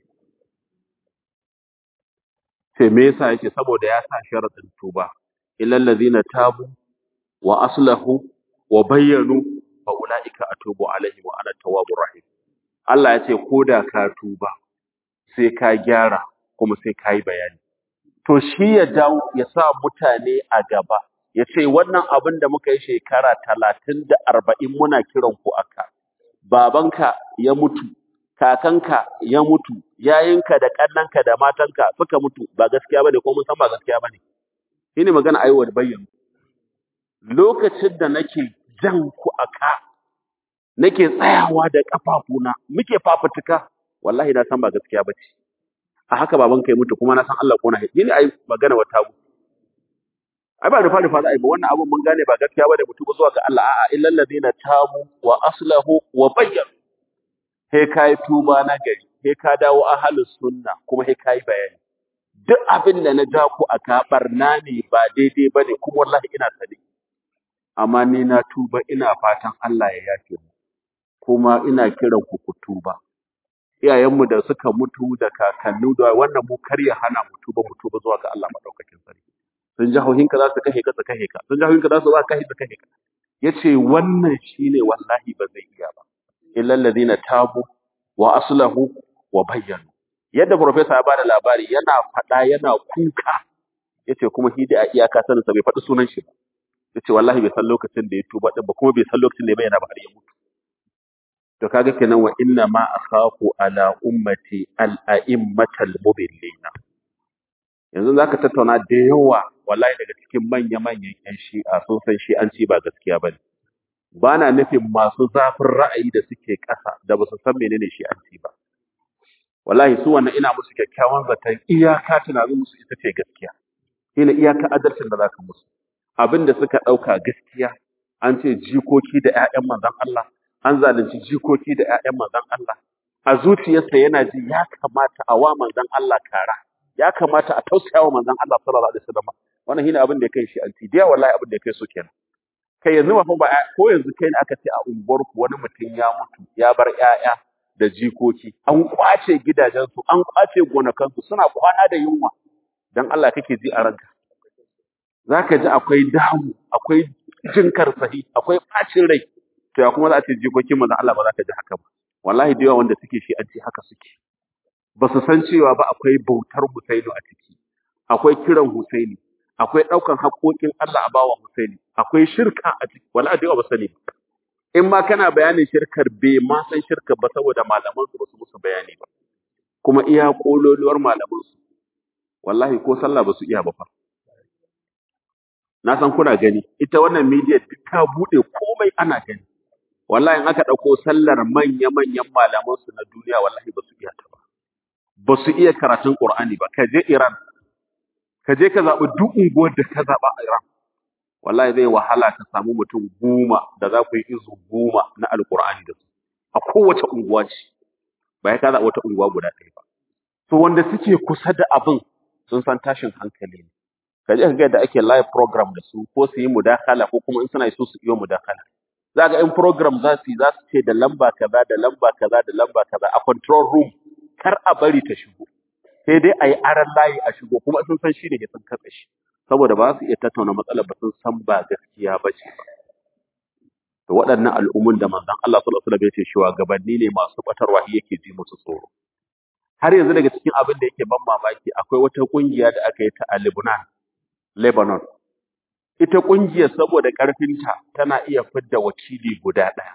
Sai me yasa? Ya ce saboda ya sa sharaɗin tuba, illal ladzina tabu wa aslahu wa bayyanu fa ulaika atubu alaihim wa ana tawwabur rahim. Allah ya ce ko da ka tuba sai ka gyara kuma sai ka yi bayani. To shi ya dawo ya sa mutane a gaba, ya ce wannan abin da muka yi shekara talatin da arba'in muna kiran ku aka, babanka ya mutu, kakanka ya mutu, yayinka da ƙannanka da matanka suka mutu, ba gaskiya bane ko mun san ba gaskiya bane. Shi ne magana aiwa bayyana. Lokacin da nake jan ku aka, nake tsayawa da ƙafafuna, muke fafutuka, wallahi na san ba gaskiya bace. A haka babanka ya mutu kuma na san Allah kona shi ne ai magana wata abu. Ai ba rufa rufa za a yi ba, wannan abun mun gane ba gaskiya ba da mutu zuwa ga Allah, a'a illal ladina tabu wa aslahu wa bayyanu. Sai kai tuba na gari, sai ka dawo ahlus sunna kuma sai kai bayani. Duk abin da na ja ku a kabar na ne ba daidai bane kuma wallahi ina sani. Amma ni na tuba, ina fatan Allah ya yafe mu. Kuma ina kiran ku ku tuba. Iyayenmu da suka mutu da kakannu da wannan mu kar ya hana mu tuba mu tuba zuwa ga Allah madaukakin sarki. Sun ji hauhinka za su kashe ka su kashe ka, sun ji hauhinka za su ba kashe su kashe ka. Yace wannan shine wallahi ba zai iya ba. Illal ladina tabu wa aslahu wa bayyanu. Yadda professor ya bada labari yana faɗa yana kuka, yace kuma shi da iyaka sanin sa bai faɗi sunan shi ba. yace wallahi bai san lokacin da ya tuba din ba kuma bai san lokacin da ya bayyana ba har ya mutu to kaga kenan wa inna ma akhafu ala ummati al a'immatal mudillina yanzu zaka tattauna da yawa wallahi daga cikin manya manyan yan shi'a sun san shi an ci ba gaskiya bane bana nufin masu zafin ra'ayi da suke ƙasa da ba su san menene shi an ci ba wallahi su wannan ina musu kyakkyawan zaton iyaka tunanin musu ita ce gaskiya ina iyaka adalcin da zaka musu abinda suka dauka gaskiya an ce jikoki da ƴaƴan manzon Allah an zalunci jikoki da ƴaƴan manzon Allah a zuciyarsa yana ji ya kamata a wa manzon Allah kara ya kamata a tausaya wa manzon Allah sallallahu alaihi wasallam wannan shine abin da ya kai shi anti da wallahi abin da ya kai su kenan kai yanzu ba ba ko yanzu kai ne aka ce a unguwar ku wani mutum ya mutu ya bar ƴaƴa da jikoki an kwace gidajensu an kwace gonakansu suna kwana da yunwa dan Allah kake ji a ranka zaka ji akwai damu akwai jin karsahi akwai bacin rai to ya kuma za a ce jikokin manzon Allah ba za ka ji haka ba wallahi da yawa wanda suke shi an ce haka suke ba su san cewa ba akwai bautar Husainu a ciki akwai kiran Husaini akwai daukan haƙoƙin Allah a bawa Husaini akwai shirka a ciki wallahi da yawa ba sani in ma kana bayanin shirkar bai ma san shirkar ba saboda malaman su ba su musu bayani ba kuma iya kololuwar malaman su wallahi ko sallah ba su iya ba fa na san kuna gani ita wannan media duk ta bude komai ana gani wallahi in aka dauko sallar manya manyan malaman su na duniya wallahi ba su iya ta ba ba su iya karatun Qur'ani ba ka je Iran ka je ka zabi duk unguwar da ka zaba a Iran wallahi zai wahala ka samu mutum goma da za ku yi izu goma na alqur'ani da su a kowace unguwa ce ba ya ka zaɓi wata unguwa guda ɗaya ba to wanda suke kusa da abin sun san tashin hankali ne ka je ka ga da ake live program da su ko su yi mudakala ko kuma in suna so su yi mudakala za ga in program za su yi za su ce da lamba kaza da lamba kaza da lamba kaza a control room kar a bari ta shigo sai dai a yi aran layi a shigo kuma sun san shi ne sun katse shi saboda ba su iya tattauna matsalar ba sun san ba gaskiya ba ce to waɗannan al'ummun da manzon Allah sallallahu alaihi wasallam ya ce shugabanni ne masu batarwa yake ji musu tsoro har yanzu daga cikin abin da yake ban mamaki akwai wata kungiya da aka yi ta a Lebanon Lebanon ita kungiyar saboda karfinta tana iya fidda wakili guda ɗaya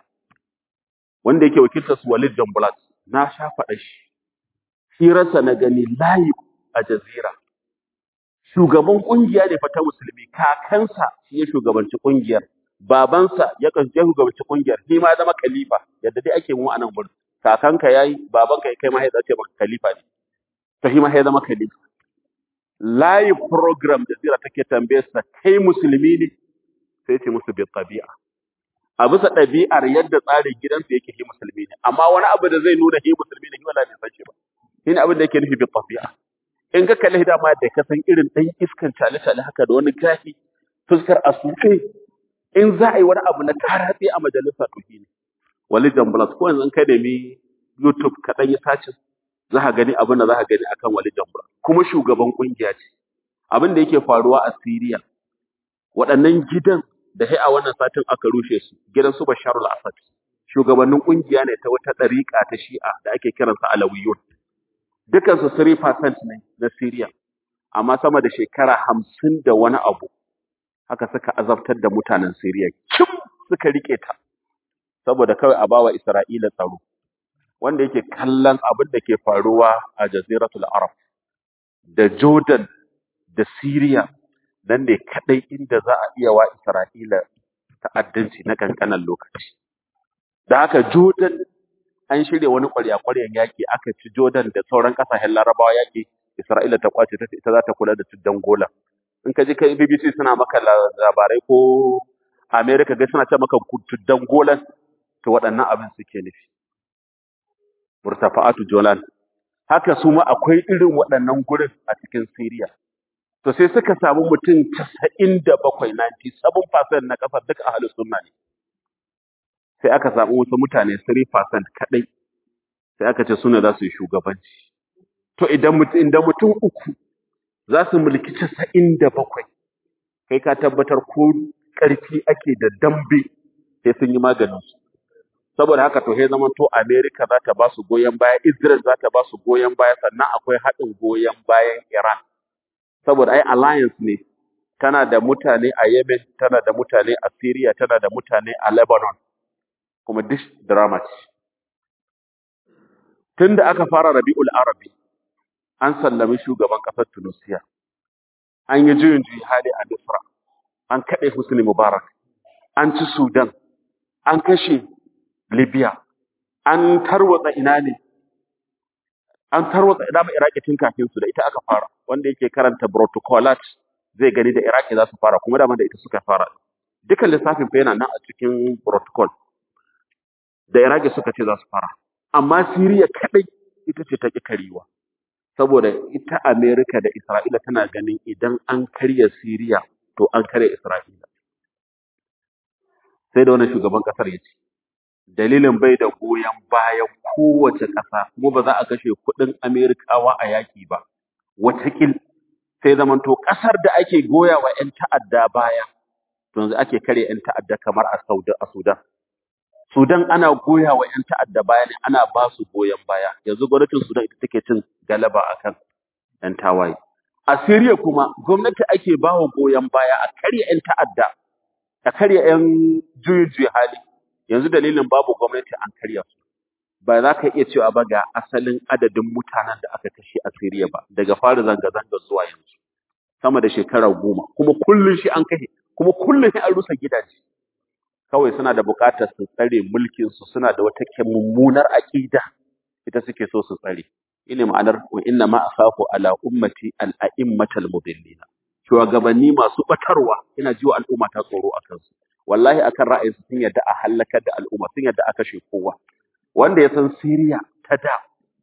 wanda yake wakiltar su Walid Jambulat na sha faɗa shi hirarsa na gani live a Jazira shugaban kungiya ne fa ta musulmi kakansa shi ya shugabanci kungiyar babansa ya kasance shugabanci kungiyar shi ma zama khalifa yadda dai ake mu a nan gurin kakanka yayi babanka kai ma ya zace maka khalifa ne to shi ma ya zama khalifa live program da zira take tambayar sa kai musulmi ne sai ce musu bi tabi'a a bisa ɗabi'ar yadda tsarin gidansa yake shi musulmi ne amma wani abu da zai nuna shi musulmi ne shi wallahi bai san shi ba shine abin da yake nufi bi tabi'a in ka kalli dama da ka san irin ɗan iskan tale-tale haka da wani gafi fuskar a suke in za a yi wani abu na taratsi a majalisa to shi ne wali jambulas ko yanzu in ka nemi youtube ka ɗan yi sacin za ka gani abin da za ka gani akan wali jambulas kuma shugaban ƙungiya ce abin da yake faruwa a Syria waɗannan gidan da sai a wannan satin aka rushe su gidan su Bashar al-Assad shugabannin ƙungiya ne ta wata ɗariƙa ta Shi'a da ake kiransa Alawiyun dukansu three percent ne na Syria amma sama da shekara hamsin da wani abu haka suka azabtar da mutanen Syria kim suka rike ta saboda kawai a bawa Isra'ila tsaro wanda yake kallon abin da ke faruwa a Jaziratul Arab da Jordan da Syria nan ne kadai inda za a iya wa Isra'ila ta'addanci na kankanan lokaci da haka Jordan an shirya wani ƙwarya-ƙwaryan yaƙi aka ci Jordan da sauran ƙasashen Larabawa yaƙi Isra'ila ta kwace ta ita za ta kula da tuddan Golan in ka ji kai B B C suna maka labarai ko America ga suna ce maka tuddan Golan to waɗannan abin suke nufi murtafa'atu Jolan haka su ma akwai irin waɗannan gurin a cikin Syria to sai suka samu mutum casa'in da bakwai ninety-seven percent na ƙasar duka ahlus sunna ne sai aka samu wasu mutane three percent kadai sai aka ce suna za su yi shugabanci to idan mutum idan mutum uku za su mulki casa'in da bakwai kai ka tabbatar ko ƙarfi ake da dambe sai sun yi maganin su saboda haka to sai zaman to America za ta ba su goyen baya Israel za ta ba su goyen baya sannan akwai haɗin goyen bayan Iran saboda ai alliance ne tana da mutane a Yemen, tana da mutane a Syria, tana da mutane a Lebanon, kuma duk drama ce. Tunda aka fara Rabi'ul Arabi, an sallami shugaban ƙasar Tunisia, an yi juyin juyi hali a Misra, an kaɗe Husni Mubarak, an ci Sudan, an kashe Libya, an tarwatsa ina ne, an tarwatsa ina ma Iraki tun kafin su da ita aka fara, wanda yake karanta protocolat zai gani da Iraki za su fara, kuma da da ita suka fara. Dukan lissafin fa yana nan a cikin protocol da Iraki suka ce za su fara. Amma Siriya kadai ita ce ta ƙi karewa. Saboda ita Amerika da Isra'ila tana ganin idan an karya Siriya to an karya Isra'ila. Sai da wannan shugaban kasar ya ce, dalilin bai da goyon bayan kowace ƙasa, kuma ba za a kashe kuɗin Amerikawa a yaƙi ba. Wataƙil sai zamanto ƙasar da ake goya wa ‘yan ta'adda baya, to yanzu ake karya ‘yan ta'adda kamar a Sudan. Sudan ana goya wa ‘yan ta'adda baya ne, ana ba su goyon baya. Yanzu gwamnatin Sudan ita take cin galaba akan ‘yan tawaye. A Syria kuma gwamnati ake ba wa goyon baya a karya ‘yan ta'adda, a karya ‘yan juyin hali. Yanzu dalilin babu gwamnati an karya su. Ba za ka iya cewa ba ga asalin adadin mutanen da aka kashe a Syria ba, daga fara zanga-zanga zuwa yanzu. Sama da shekara goma, kuma kullum shi an kashe, kuma kullum shi an rusa gidaje. Kawai suna da buƙatar su tsare mulkinsu, suna da wata mummunar aƙida, ita suke so su tsare. Ine ma'anar wa inna ma akhafu ala ummati al-a'immatal mudillina. Shugabanni masu batarwa ina jiwa al'umma ta tsoro akan su. Wallahi akan ra'ayin su sun yadda a halakar da al'umma, sun yadda a kashe kowa. Wanda ya san Syria ta da,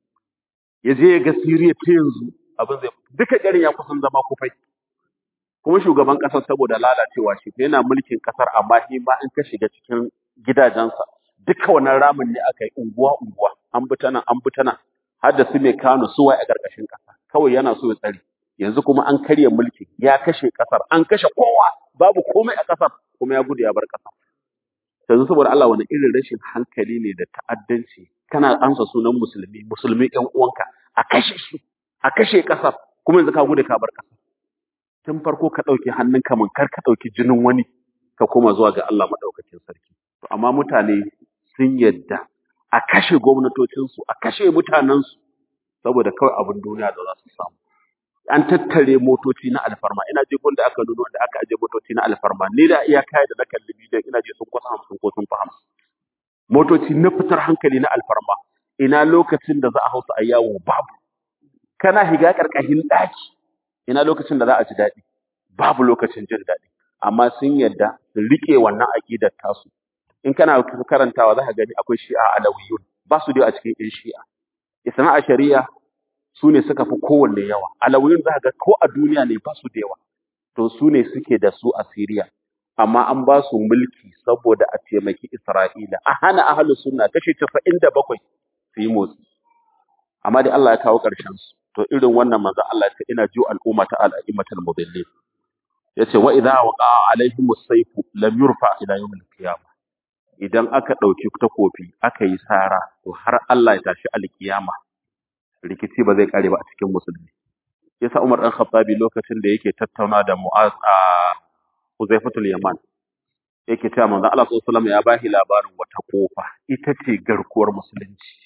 ya je ya ga Syria ta yanzu, abin zai duka garin ya kusan zama kufai. Kuma shugaban ƙasar saboda lalacewa shi yana mulkin ƙasar, amma shi ma in ka shiga cikin gidajensa duka wannan ramin ne aka yi unguwa unguwa, an bi ta nan an bi ta nan, har da su mai Kano su waye a ƙarƙashin ƙasa, kawai yana so ya tsare. Yanzu kuma an karya mulki, ya kashe ƙasar, an kashe kowa, babu komai a ƙasar, kuma ya gudu ya bar ƙasar. Yanzu saboda Allah wani irin rashin hankali ne da ta'addanci, kana amsa sunan musulmi, musulmi ƴan uwanka, a kashe shi, a kashe ƙasar, kuma yanzu ka gudu ka bar ƙasar. Tun farko ka ɗauki hannunka man kar ka ɗauki jinin wani, ka koma zuwa ga Allah maɗaukakin sarki. To amma mutane sun yadda a kashe gwamnatocinsu, a kashe mutanensu, saboda kawai abin duniya da za su samu. An tattare motoci na alfarma, ina je da aka nuno da aka aje motoci na alfarma, ni da iya kai da na kalli bidiyon ina je sun kusa hamsin ko sun fi hamsin. Motoci na fitar hankali na alfarma, ina lokacin da za a hausa a yawo babu. Kana higa ƙarƙashin ɗaki, ina lokacin da za a ji daɗi, babu lokacin jin daɗi. Amma sun yadda su riƙe wannan aƙidar tasu. In kana karantawa za ka gani akwai shi'a alawiyun, ba su da a cikin ɗin shi'a. Isna a shari'a su ne suka fi kowanne yawa. Alawiyun za ka ga ko a duniya ne ba su da yawa. To su ne suke da su a Siriya. Amma an ba su mulki saboda a taimaki Isra'ila. A hana ahalu sunna kashi casa'in da bakwai su yi motsi. Amma dai Allah ya kawo ƙarshen su. To irin wannan manzo Allah ya ina jiyo al'umma ta al'aimatul mudallin. Yace wa idha waqa'a alaihim as-sayf lam yurfa ila yawm al-qiyamah. Idan aka dauki takofi aka yi sara to har Allah ya tashi al-qiyama rikici ba zai kare ba a cikin musulmi. Yasa Umar dan Khattabi lokacin da yake tattauna da Mu'az a Huzaifatul Yaman yake cewa manzo Allah sallallahu alaihi wasallam ya bashi labarin wata kofa ita ce garkuwar musulunci.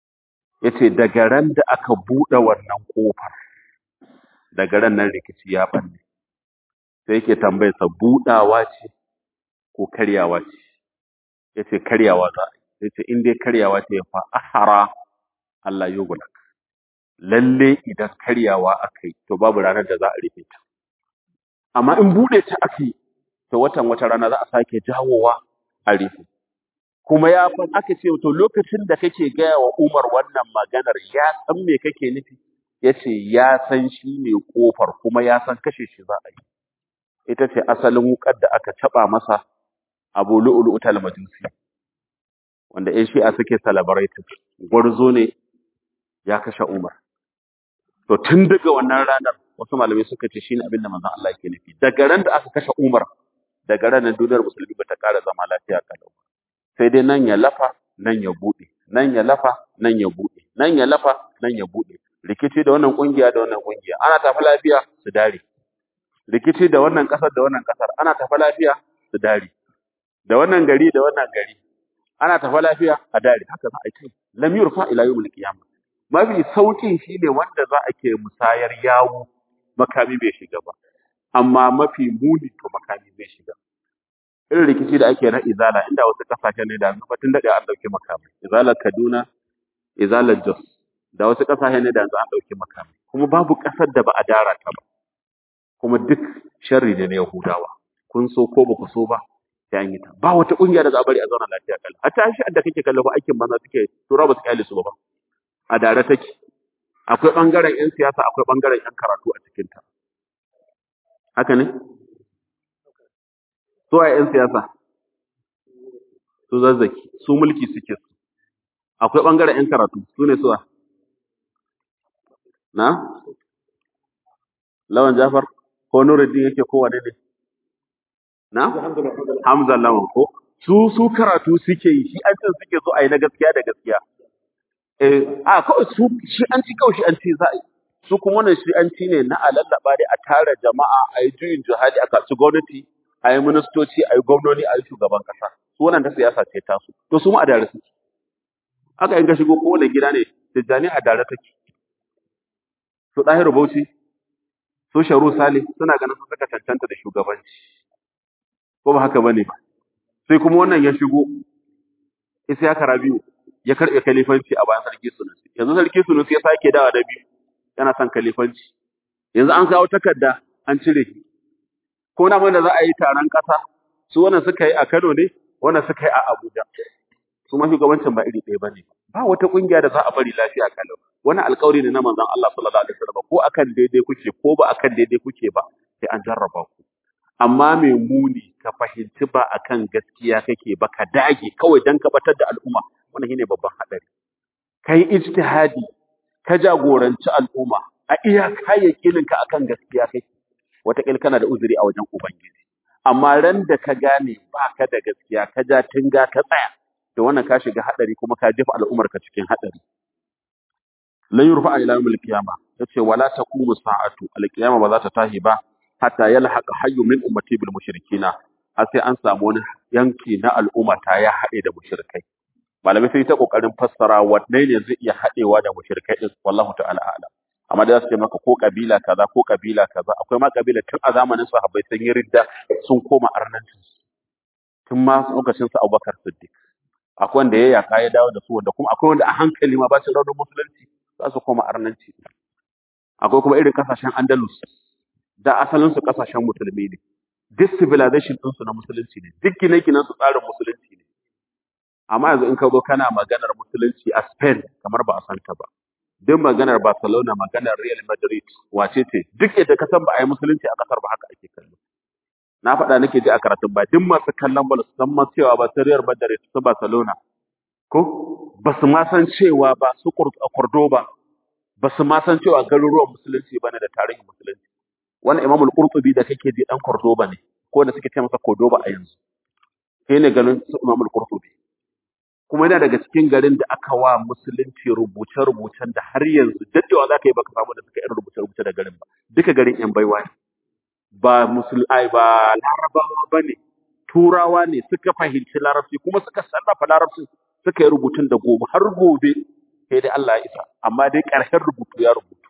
Yace daga ran da aka bude wannan kofar daga ran nan rikici ya balle. Sai yake tambaye sa budawa ce ko karyawa ce. Yace karyawa za. Yace in dai karyawa ce fa ahara Allah yugulak. Lalle idan karyawa akai to babu ranar da za a rufe ta. Amma in bude ta akai to watan wata rana za a sake jawowa a rufe. Kuma ya fan aka ce to lokacin da kake gaya wa Umar wannan maganar ya san me kake nufi, yace ya san shi ne kofar kuma ya san kashe shi za a yi. Ita ce asalin wukar da aka taba masa Abu Lu'lu'u al-Majusi, wanda ɗan Shi'a suke celebrated. Gwarzo ne ya kashe Umar. To tun daga wannan ranar wasu malamai suka ce shine abin da manzon Allah yake nufi. Daga ran da aka kashe Umar, daga ran nan duniyar musulmi bata ƙara zama lafiya kalau. Sai dai nan ya lafa, nan ya bude, nan ya lafa, nan ya bude, nan ya lafa, nan ya bude. Rikici da wannan kungiya da wannan kungiya. Ana tafi lafiya su dare. rikici da wannan kasar da wannan kasar ana tafa lafiya su dare, da wannan gari da wannan gari ana tafa lafiya a dare, haka za a kai lam yurfa ila yawmil qiyamah. Mafi saukin shine wanda za a ke musayar yawo makami bai shiga ba, amma mafi muni to makami bai shiga. Irin rikici da ake na izala inda wasu kasashe ne da yanzu tun dade an dauki makami, izalar Kaduna, izalar Jos, da wasu kasashe ne da yanzu an dauki makami, kuma babu kasar da ba a dara ta ba, kuma duk sharri ne na Yahudawa, kun so ko ba ku so ba sai an yi ta. Ba wata kungiya da za a bari a zauna lafiya kallon, a tashi da kake kallon ba aikin banza suke tura ba su kyale su ba, a dare take. Akwai bangaren yan siyasa, akwai bangaren yan karatu a cikin ta, haka ne? Su a yan siyasa su zazzaki, su mulki suke su. Akwai bangaren yan karatu, su ne suwa na Lawan Jafar ko Nuruddin yake ko wane ne? Na? Hamza Lawan ko? Su su karatu suke yi, shi an cin suke so a yi na gaskiya da gaskiya. Eh, a kawai su shi an ci kawai shi an ci za a yi. Su kuma wannan shi an ci ne na a lallaba dai a tara jama'a, a yi juyin jihadi a kasu gwamnati, a yi ministoci, a yi gwamnoni, a yi shugaban kasa. Su wannan ta siyasa ce tasu. To su ma a dare suke. Haka in ka shigo kowane gida ne, Tijjani a dare take. Su Ɗahiru Bauchi, su Sharu Sale suna ganin su suka cancanta da shugabanci. Ko ba haka bane ba. Sai kuma wannan ya shigo, Isiyaka Rabiu ya karɓe kalifanci a bayan Sarki Sunusi. Yanzu Sarki Sunusi ya sake dawa da biyu, yana son kalifanci. Yanzu an kawo takarda an cire. Ko na da za a yi taron ƙasa, su wannan suka yi a Kano ne, wannan suka yi a Abuja. Su ma shugabancin ba iri ɗaya bane. Ba wata kungiya da za a bari lafiya kalau. Wani alƙawari ne na manzon Allah sallallahu alaihi wasallam, ko akan daidai kuke ko ba akan daidai kuke ba, sai an jarraba ku. Amma mai muni ka fahimci ba akan gaskiya kake ba, ka dage kawai dan ka batar da al'umma, wannan shine babban hadari. Kai ijtihadi, ka jagoranci al'umma a iya kayyakin ka akan gaskiya kake, wataƙil kana da uzuri a wajen ubangiji. Amma ran da ka gane ba ka da gaskiya, ka ja tinga ka tsaya, to wannan ka shiga hadari kuma ka jefa al'ummar ka cikin hadari. La yurfa ila yawmil qiyamah, yace wala taqumu sa'atu, al-qiyama ba za ta tahi ba hatta yalhaqa hayyu min ummati bil mushrikina, har sai an samu wani yanki na al'umma ta ya haɗe da mushrikai. Malamai sai ta kokarin fassara wanne ne zai iya haɗewa da mushrikai din, wallahu ta'ala a'lam. Amma da su ce maka ko kabila kaza ko kabila kaza, akwai ma kabila tun a zamanin sahabbai sun yi ridda sun koma arnancin su. Tun ma lokacin sa Abubakar Siddiq. Akwai wanda ya yaka ya dawo da su, wanda kuma akwai wanda a hankali ma ba su raunin musulunci za su koma arnanci. Akwai kuma irin kasashen Andalus, da asalin su kasashen musulmi ne. Duk civilization din su na musulunci ne, duk gine-ginen su tsarin musulunci ne. Amma yanzu in ka zo kana maganar musulunci a Spain kamar ba a san ta ba. Duk maganar Barcelona, maganar Real Madrid, wace ce? Duk yadda ka san ba a yi musulunci a kasar ba, haka ake kallo. Na faɗa nake ji a karatun ba, duk masu kallon bal su san ma cewa ba su Real Madrid su Barcelona ko ba su ma san cewa ba su Cordoba, ba su ma san cewa garuruwan musulunci bane da tarihin musulunci. Wannan Imam al-Qurtubi da kake ji dan Cordoba ne, ko da suke ce masa Cordoba a yanzu. Kai ne ganin su Imam al-Qurtubi. Kuma yana daga cikin garin da aka wa musulunci rubuce-rubucen da har yanzu daddawa za ka yi baka samu da suka irin rubuce-rubuce da garin ba. Duka garin yan baiwa ne. Ba musulmai ba larabawa ba ne, turawa ne suka fahimci larabci kuma suka sarrafa larabci suka yi rubutun da gobe har gobe sai dai Allah ya isa, amma dai ƙarshen rubutu ya rubutu.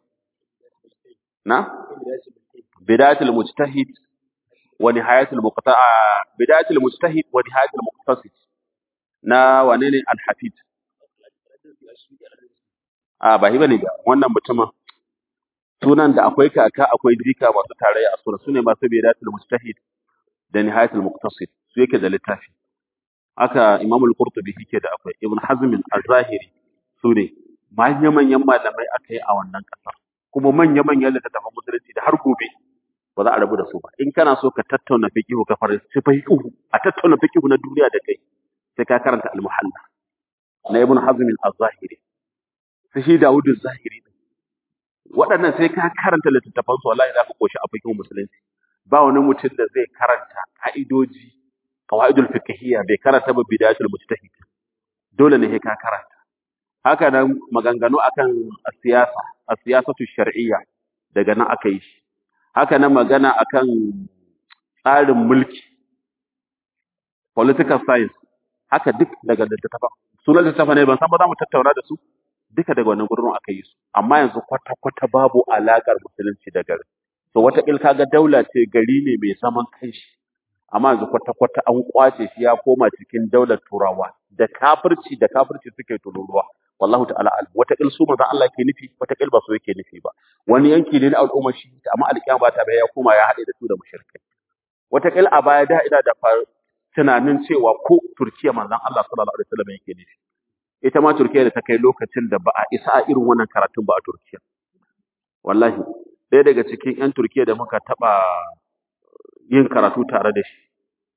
Na? Bidayatul mujtahid wa nihayatul muqta'a, bidayatul mujtahid wa nihayatul muqtasid. Na wane ne al-Hafid? A ba hi bane ba, wannan mutumin sunan da akwai kaka akwai jika masu tarayya a sura, sune masu bidayatul mujtahid da nihayatul muqtasid, su yake da littafi. Haka Imam al-Qurtubi yake da akwai, Ibn Hazm al-Zahiri sune manyan malamai aka yi a wannan kasar, kuma manya-manyan littattafan musulunci da har gobe ba za a rabu da su ba. In kana so ka tattauna fiqhu ka fara fiqhu, a tattauna fiqhu na duniya da kai, sai ka karanta al-Muhalla na Ibn Hazm al-Zahiri, sai shi Dawud al-Zahiri. Waɗannan sai ka karanta littattafan su, wallahi za ka koshi a fiqhu musulunci. Ba wani mutum da zai karanta ka'idoji, qawaidul fiqhiyya bai karanta ba bidayatul mujtahid. Dole ne sai ka karanta. Haka nan maganganu akan siyasa, a siyasatu shar'iyya daga nan aka yi shi. haka nan magana akan tsarin mulki, political science, haka duk daga littattafa. Sunan littattafa ne ban san ba za mu tattauna da su, duka daga wannan gurin aka yi su. Amma yanzu kwata-kwata babu alaƙar musulunci da gari. To wataƙil kaga daula ce gari ne mai zaman kanshi. Amma yanzu kwata-kwata an kwace shi ya koma cikin daular Turawa. Da kafirci da kafirci suke tururuwa. Wallahu ta'ala alim. Wataƙil su manzon Allah ke nufi, wataƙil ba su yake nufi ba. Wani yanki ne na al'ummar shi, amma alƙiyama ba ta bai ya koma ya haɗe da su da mushrikai. Wataƙil a baya da ina da tunanin cewa ko Turkiya manzon Allah sallallahu alaihi wasallam yake nufi. Ita ma Turkiya da ta kai lokacin da ba a isa a irin wannan karatun ba a Turkiya. Wallahi, ɗaya daga cikin 'yan Turkiya da muka taɓa yin karatu tare da shi,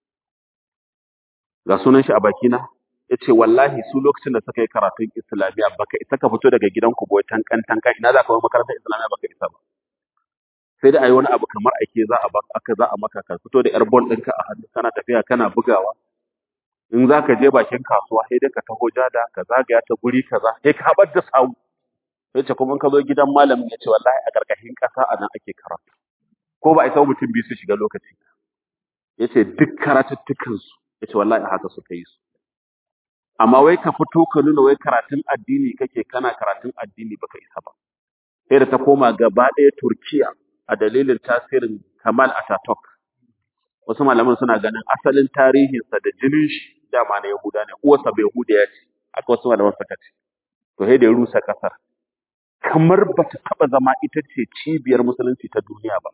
ga sunan shi a bakina, ya ce wallahi su lokacin da suka yi karatun Islamiyya baka isa ka fito daga gidanku boye tankan tankan ina za ka wani makarantar Islamiyya baka isa ba. Sai da a yi wani abu kamar ake za a aka za a maka ka fito da 'yar bol ɗinka a hannu kana tafiya kana bugawa. In za ka je bakin kasuwa sai dai ka taho jada ka zagaya ta guri kaza sai ka haɓar da sawu. Sai ce kuma in ka zo gidan malamin ya ce wallahi a ƙarƙashin ƙasa a nan ake karatu. Ko ba a isa mutum biyu su shiga lokaci. Ya ce duk karatuttukansu ya ce wallahi haka suka yi su. Amma wai ka fito ka nuna wai karatun addini kake kana karatun addini baka isa ba. Sai da ta koma gaba ɗaya Turkiya a dalilin tasirin Kamal Ataturk. Wasu malaman suna ganin asalin tarihinsa da jinin shi dama na Yahuda ne, uwarsa bai Yahuda ya ce, aka wasu malaman suka ce. To sai da ya rusa ƙasar. Kamar ba ta taɓa zama ita ce cibiyar musulunci ta duniya ba.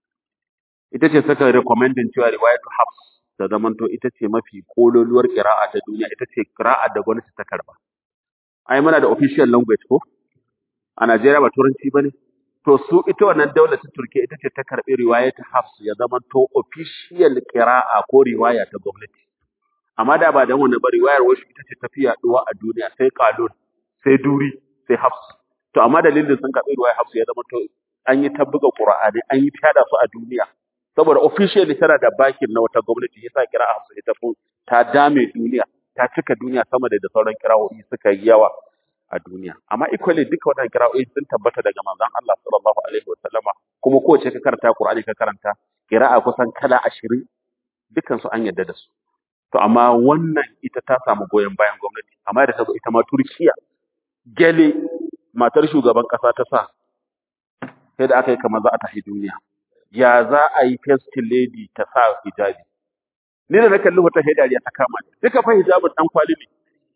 Ita ce suka recommendin cewa riwayatu Hafs ta zamanto ita ce mafi kololuwar ƙira'a ta duniya, ita ce ƙira'a da gwamnati ta karba. Ai muna da official language ko? A Najeriya ba turanci ba ne? To su ita wannan daular ta Turkiya ita ce ta karɓi riwayatu Hafs ya zamanto official ƙira'a ko riwaya ta gwamnati. Amma da ba da wannan ba riwayar wasu ita ce tafi yaɗuwa a duniya sai Qalun, sai Duri, sai Hafs. To amma dalilin sun karɓi riwayar Hafs ya zamanto an yi ta buga Qur'ani, an yi tada su a duniya. Saboda officially tana da bakin na wata gwamnati yasa kira'a Hafs ita ko ta dame duniya, ta cika duniya sama da da sauran kira'o'i suka yi yawa a duniya. Amma equally duka waɗannan kira'o'i sun tabbata daga manzon Allah sallallahu alaihi wasallama kuma kowace ka karanta Qur'ani ka karanta kira'a kusan kala ashirin dukkan su an yarda da su. To amma wannan ita ta samu goyon bayan gwamnati, amma da ta zo ita ma Turkiya gele matar shugaban kasa ta sa sai da aka yi kamar za a tafi duniya. Ya za a yi first lady ta sa hijabi. Ni da na kalli wata hidariya ta kama ni. Duka fa hijabin dan kwali ne.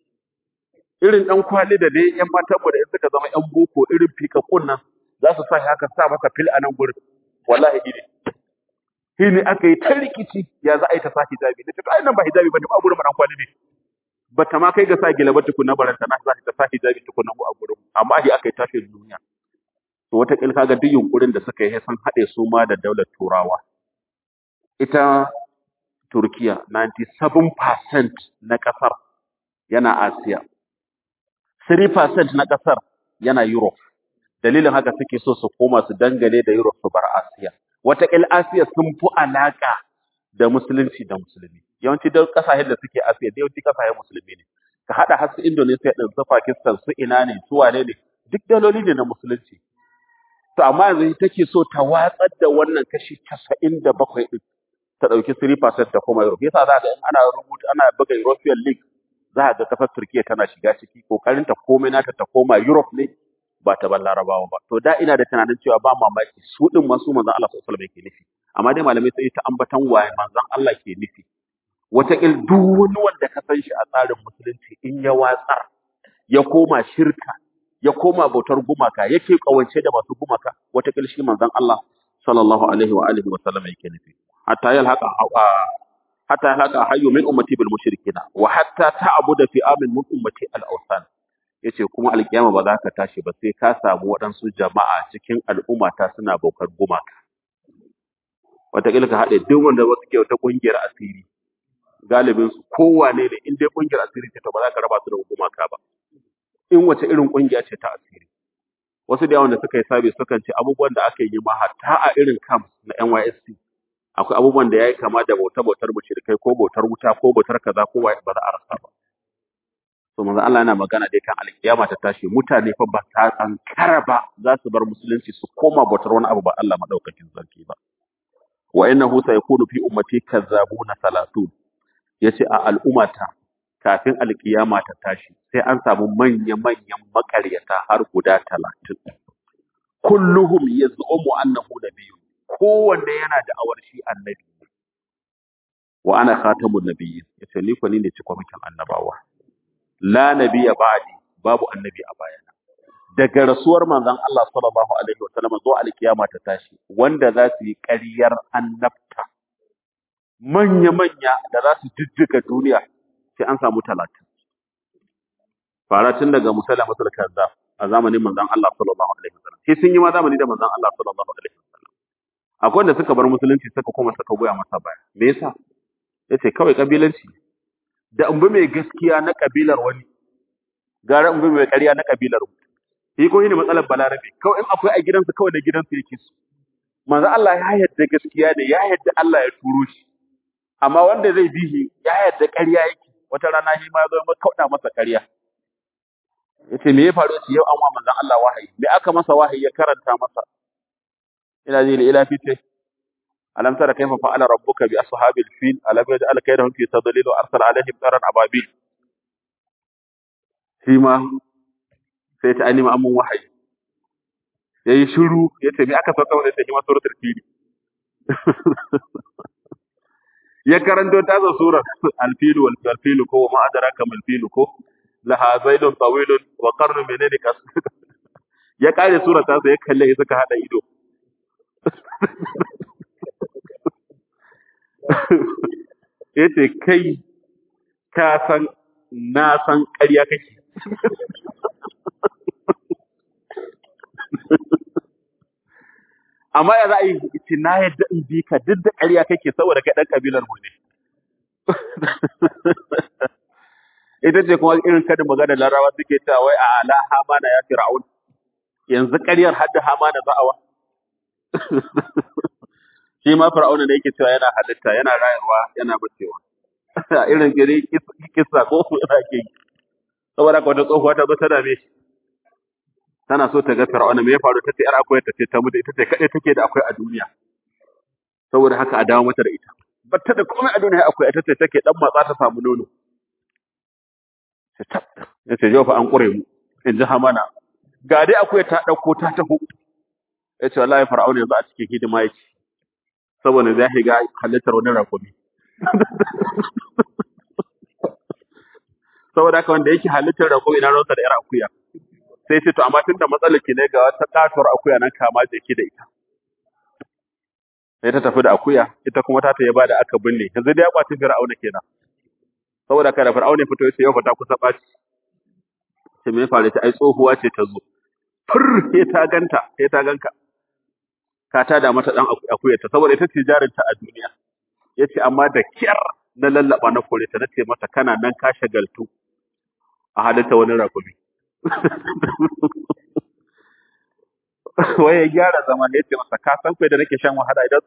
Irin dan kwali da dai ƴan matan mu da in suka zama ƴan boko irin fikakkun nan za su sa haka sa masa fil a nan gurin. Wallahi ne. Shi ne aka yi ta rikici ya za a yi ta sa hijabi. Nace to ai nan ba hijabi bane ba gurin dan kwali ne. Bata ma kai ga sa gila ba tukunna baranta na za ta sa hijabi tukunna mu a gurin. Amma shi aka yi tashin duniya. To wataƙil kaga duk yunkurin da suka yi sun haɗe su ma da daular Turawa. Ita Turkiya ninety-seven percent na ƙasar yana Asiya. three percent na ƙasar yana Europe. Dalilin haka suke so su koma su dangane da Europe su bar Asiya. Wataƙil Asiya sun fi alaƙa da musulunci da musulmi. Yawanci duk ƙasashen da suke Asiya da yawanci ƙasashen musulmi ne. Ka haɗa har su Indonesia ɗin su Pakistan su ina ne su wane ne duk daloli ne na musulunci. To amma yanzu take so ta watsar da wannan kashi casa'in da bakwai ɗin ta ɗauki three percent ta koma Europe. Yasa za ga in ana rubuta ana buga European League za ga ƙasar Turkiya tana shiga ciki kokarin ta komai nata ta koma Europe ne ba ta ban Larabawa ba. To da ina da tunanin cewa ba mamaki su ɗin masu manzon Allah sallallahu alaihi wasallam yake nufi. Amma dai malamai sai ta ambatan waye manzon Allah ke nufi. Wataƙil duk wani wanda ka san shi a tsarin musulunci in ya watsar ya koma shirka ya koma bautar gumaka yake kawance da masu gumaka wata kilshi manzon Allah sallallahu alaihi wa alihi wa sallam yake nufi hatta yalhaqa hatta yalhaqa hayyu min ummati bil mushrikina wa hatta ta'budu fi amin min ummati al awsan yace kuma alkiyama ba za ka tashi ba sai ka samu waɗansu jama'a cikin al'ummata suna bautar gumaka wata kilka hade duk wanda wasu ke wata kungiyar asiri galibin su kowane ne in dai kungiyar asiri ce to ba za ka raba su da gumaka ba in wace irin kungiya ce ta asiri wasu da yawan da suka yi sabi sukan ce abubuwan da aka yi ma hatta a irin camp na N Y S C akwai abubuwan da yayi kama da bautar bautar mushrikai ko bautar wuta ko bautar kaza ko ba za a rasa ba So manzo Allah yana magana dai kan alkiyama ta tashi mutane fa ba ta tsankara ba za su bar musulunci su koma bautar wani abu ba Allah madaukakin sarki ba. Wa innahu sayakunu fi ummati kazzabuna salatun. Yace a al'ummata kafin alkiyama ta tashi sai an samu manya manyan makaryata har guda talatin. Kulluhum yaz'umu annahu nabiyyun. Kowanne yana da awar shi annabi. Wa ana khatamun nabiyyin. Yace ni ko ni ne cikon annabawa. La nabiyya ba'di, babu annabi a bayana. Daga rasuwar manzon Allah sallallahu alaihi wasallam zuwa alkiyama ta tashi wanda za su yi ƙaryar annabta manya manya da za su jijjiga duniya sai an samu talatin. Fara tun daga Musailamatul Kazzab a zamanin manzon Allah sallallahu alaihi wasallam. Sai sun yi ma zamani da manzon Allah sallallahu alaihi wasallam. Akwai wanda suka bar musulunci suka koma suka goya masa baya. Me yasa? Yace kawai kabilanci. Da umbi mai gaskiya na kabilar wani gara umbi mai ƙarya na kabilar mu. Shi ko shine matsalar balarabe kawai in akwai a gidansu kawai da gidansu yake su. Manzo Allah ya yarda gaskiya ne ya yarda Allah ya turo shi amma wanda zai bi shi ya yarda ƙarya yake wata rana shi ma ya zo ya kauda masa ƙarya yace me ya faru shi yau an wa manzon Allah wahayi me aka masa wahayi ya karanta masa ila zil ila fite alam tara kayfa fa'ala rabbuka bi ashabil fil alam yaj'al kaydahum fi tadlil wa arsala alaihim taran ababil shi ma sai ta anima amun wahayi yayi shiru yace me aka sauka wanda take masa suratul fil ya karanto ta zo surar al-fil wal fil ko ma adraka mal fil ko laha zaidun tawilun wa qarnun menene kas ya kare surar ta sai ya kalle ya suka hada ido yace kai ka san na san ƙarya kake amma ya za a yi ce na yadda in bi ka duk da ƙarya kake saboda kai ɗan ƙabilar mu ne ita ce kuma irin kadin magana larawa suke cewa wai a ala hamana ya fir'aun yanzu ƙaryar hadda hamana za'awa shi ma fir'auna da yake cewa yana halitta yana rayarwa yana bacewa irin gari kissa ko ina ke yi saboda ka wata tsohuwa ta zo ta dame shi tana so ta ga fir'auna me ya faru tace yar akwai ta ce ta mutu ita ce kadai take da akwai a duniya saboda haka a dawo mata da ita batta da komai a duniya akwai ita ce take dan matsa ta samu nono ta yace yau fa an kure mu in ji hamana ga dai akwai ta dauko ta taho yace wallahi fir'auna yanzu a cikin hidima yake saboda zai ga halittar wani rakumi saboda haka wanda yake halittar rakumi na rawar da yar akuya sai ce to amma tunda matsalar ki ne ga wata katuwar akuya nan kama je ki da ita sai ta tafi da akuya ita kuma ta ta yaba da aka binne yanzu dai ya kwaci fir'auna kenan saboda kada fir'auna fito yace yau fa ta kusa baci sai me fare ta ai tsohuwa ce ta zo fur sai ta ganta sai ta ganka ka tada mata dan akuya ta saboda ita ce jarinta a duniya yace amma da kyar na lallaba na kore ta nace mata kana nan ka shagaltu a halitta wani rakumi waye ya gyara zaman da yace masa ka san kai da nake shan wahala idan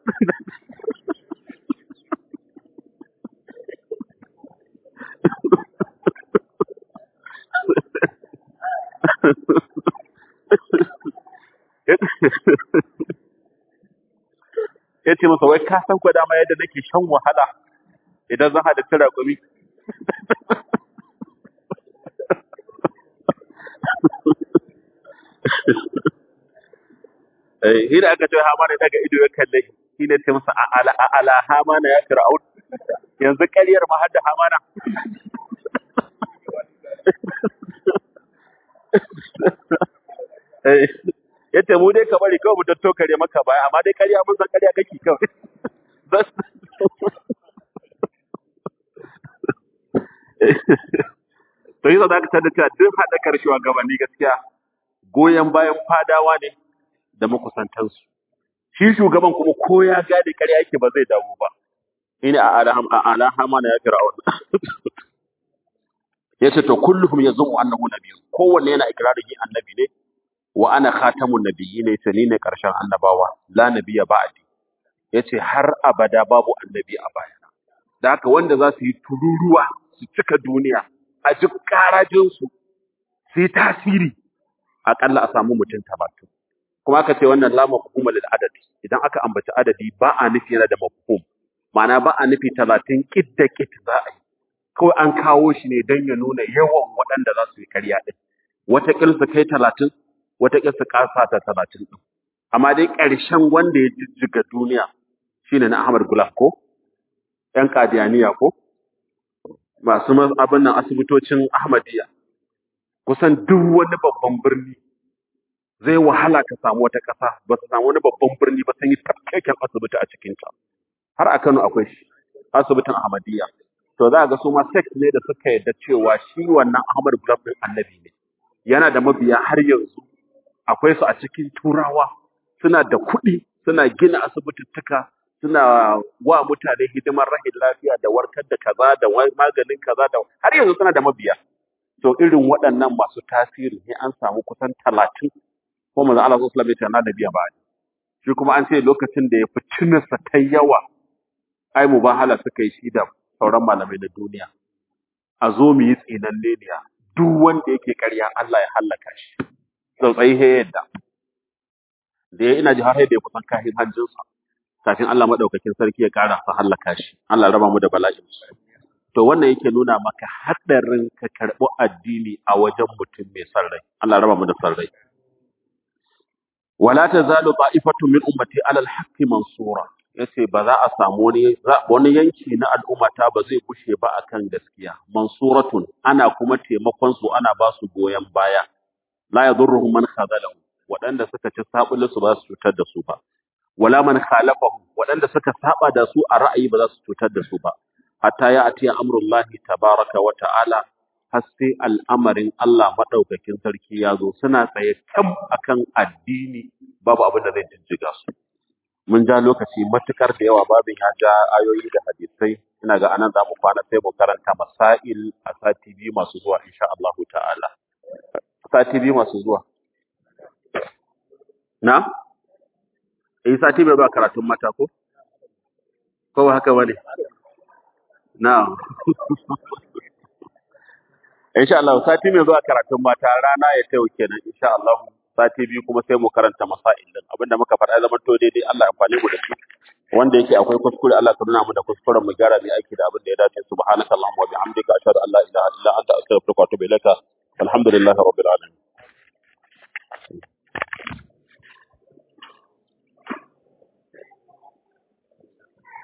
yace masa wai ka san ko dama yadda nake shan wahala idan zan hada tira gumi eh hira aka ce hamana daga ido ya kalle shi ne ce masa ala ala hamana ya fir'aun yanzu ƙaryar ma hadda hamana eh yace mu dai ka bari kawai mu tattokare maka baya amma dai ƙarya mun san ƙarya kake kawai to yi zaka tada cewa duk hada karshewa gabanni gaskiya goyen bayan fadawa ne da makusantansu shi shugaban kuma ko ya gane ƙarya yake ba zai dawo ba ina a alham a alhama na ya fir'aun yace to kulluhum yazumu annahu nabiyyun kowanne yana ikrarin yin annabi ne wa ana khatamun nabiyyin yace ni ne karshen annabawa la nabiyya ba'di yace har abada babu annabi a bayana da haka wanda za su yi tururuwa su cika duniya a ji karajinsu su yi tasiri aƙalla a samu mutum talatin. Kuma aka ce wannan la mafhuma lil adadi, idan aka ambaci adadi ba a nufi yana da mafhum, ma'ana ba a nufi talatin kit da kit za a yi, kawai an kawo shi ne don ya nuna yawan waɗanda za su yi ƙarya ɗin. Wataƙil su kai talatin, wataƙil su ƙasa ta talatin ɗin. Amma dai ƙarshen wanda ya jijjiga duniya shine na Ahmad Gulam ko? ‘Yan Kadiyaniya ko? Masu abin nan asibitocin Ahmadiyya. Kusan duk wani babban birni zai wahala ka samu wata ƙasa ba su samu wani babban birni ba sun yi tafkeken asibiti a cikinta. Har a Kano akwai shi, asibitin Ahmadiyya. To za a ga su ma sect ne da suka yarda cewa shi wannan Ahmad Gulam ɗin annabi ne. Yana da mabiya har yanzu, akwai su a cikin Turawa, suna da kuɗi, suna gina asibitittuka, suna wa mutane hidimar rahin lafiya da warkar da kaza da maganin kaza da har yanzu suna da mabiya. To irin waɗannan masu tasiri ne an samu kusan talatin ko manzo Allah sallallahu alaihi wasallam da biya ba. Shi kuma an ce lokacin da ya fi cinarsa ta yawa ai mubahala suka yi shi da sauran malamai na duniya. A zo mu yi tsinanne ne duk wanda yake ƙarya Allah ya hallaka shi. Tsautsayi he yadda. Da ya ina ji har da ya kusan kahin hajjinsa kafin Allah madaukakin sarki ya ƙara sa hallaka shi. Allah raba mu da bala'in su. To wannan yake nuna maka haɗarin ka karɓi addini a wajen mutum mai son rai. Allah raba mu da son rai. Wala tazalu ta'ifatu min ummati ala al-haqqi mansura. Yace ba za a samu wani wani yanki na al'ummata ba zai kushe ba akan gaskiya. Mansuratun ana kuma taimakon su ana ba su goyen baya. La yadurruhum man khadalahu. Waɗanda suka ci sabulin su ba su cutar da su ba. Wala man khalafahum. Waɗanda suka saba da su a ra'ayi ba za su cutar da su ba. Hatta ya atiya amrullahi tabaraka wa ta'ala har sai al'amarin Allah madaukakin sarki ya zo suna tsaye kam akan addini babu abin da zai jijjiga su. Mun ja lokaci matukar da yawa babin ya ja ayoyi da hadisai, ina ga anan za mu kwana sai mu karanta masail a sati biyu masu zuwa insha Allah ta'ala. Sati biyu masu zuwa. Na? Eh sati bai ba karatun mata ko? Ko haka bane? Na. Insha Allah sati mai zuwa karatun mata rana ya tayo kenan insha Allah. Sati biyu kuma sai mu karanta masail din abinda muka faɗa zaman to daidai Allah ya amfane mu da shi wanda yake akwai kuskure Allah ka nuna mu da kuskuren mu gyara mu aiki da abin da ya dace subhanakallahumma wa bihamdika ashhadu an la ilaha illa anta astaghfiruka wa atubu ilaika alhamdulillahi rabbil alamin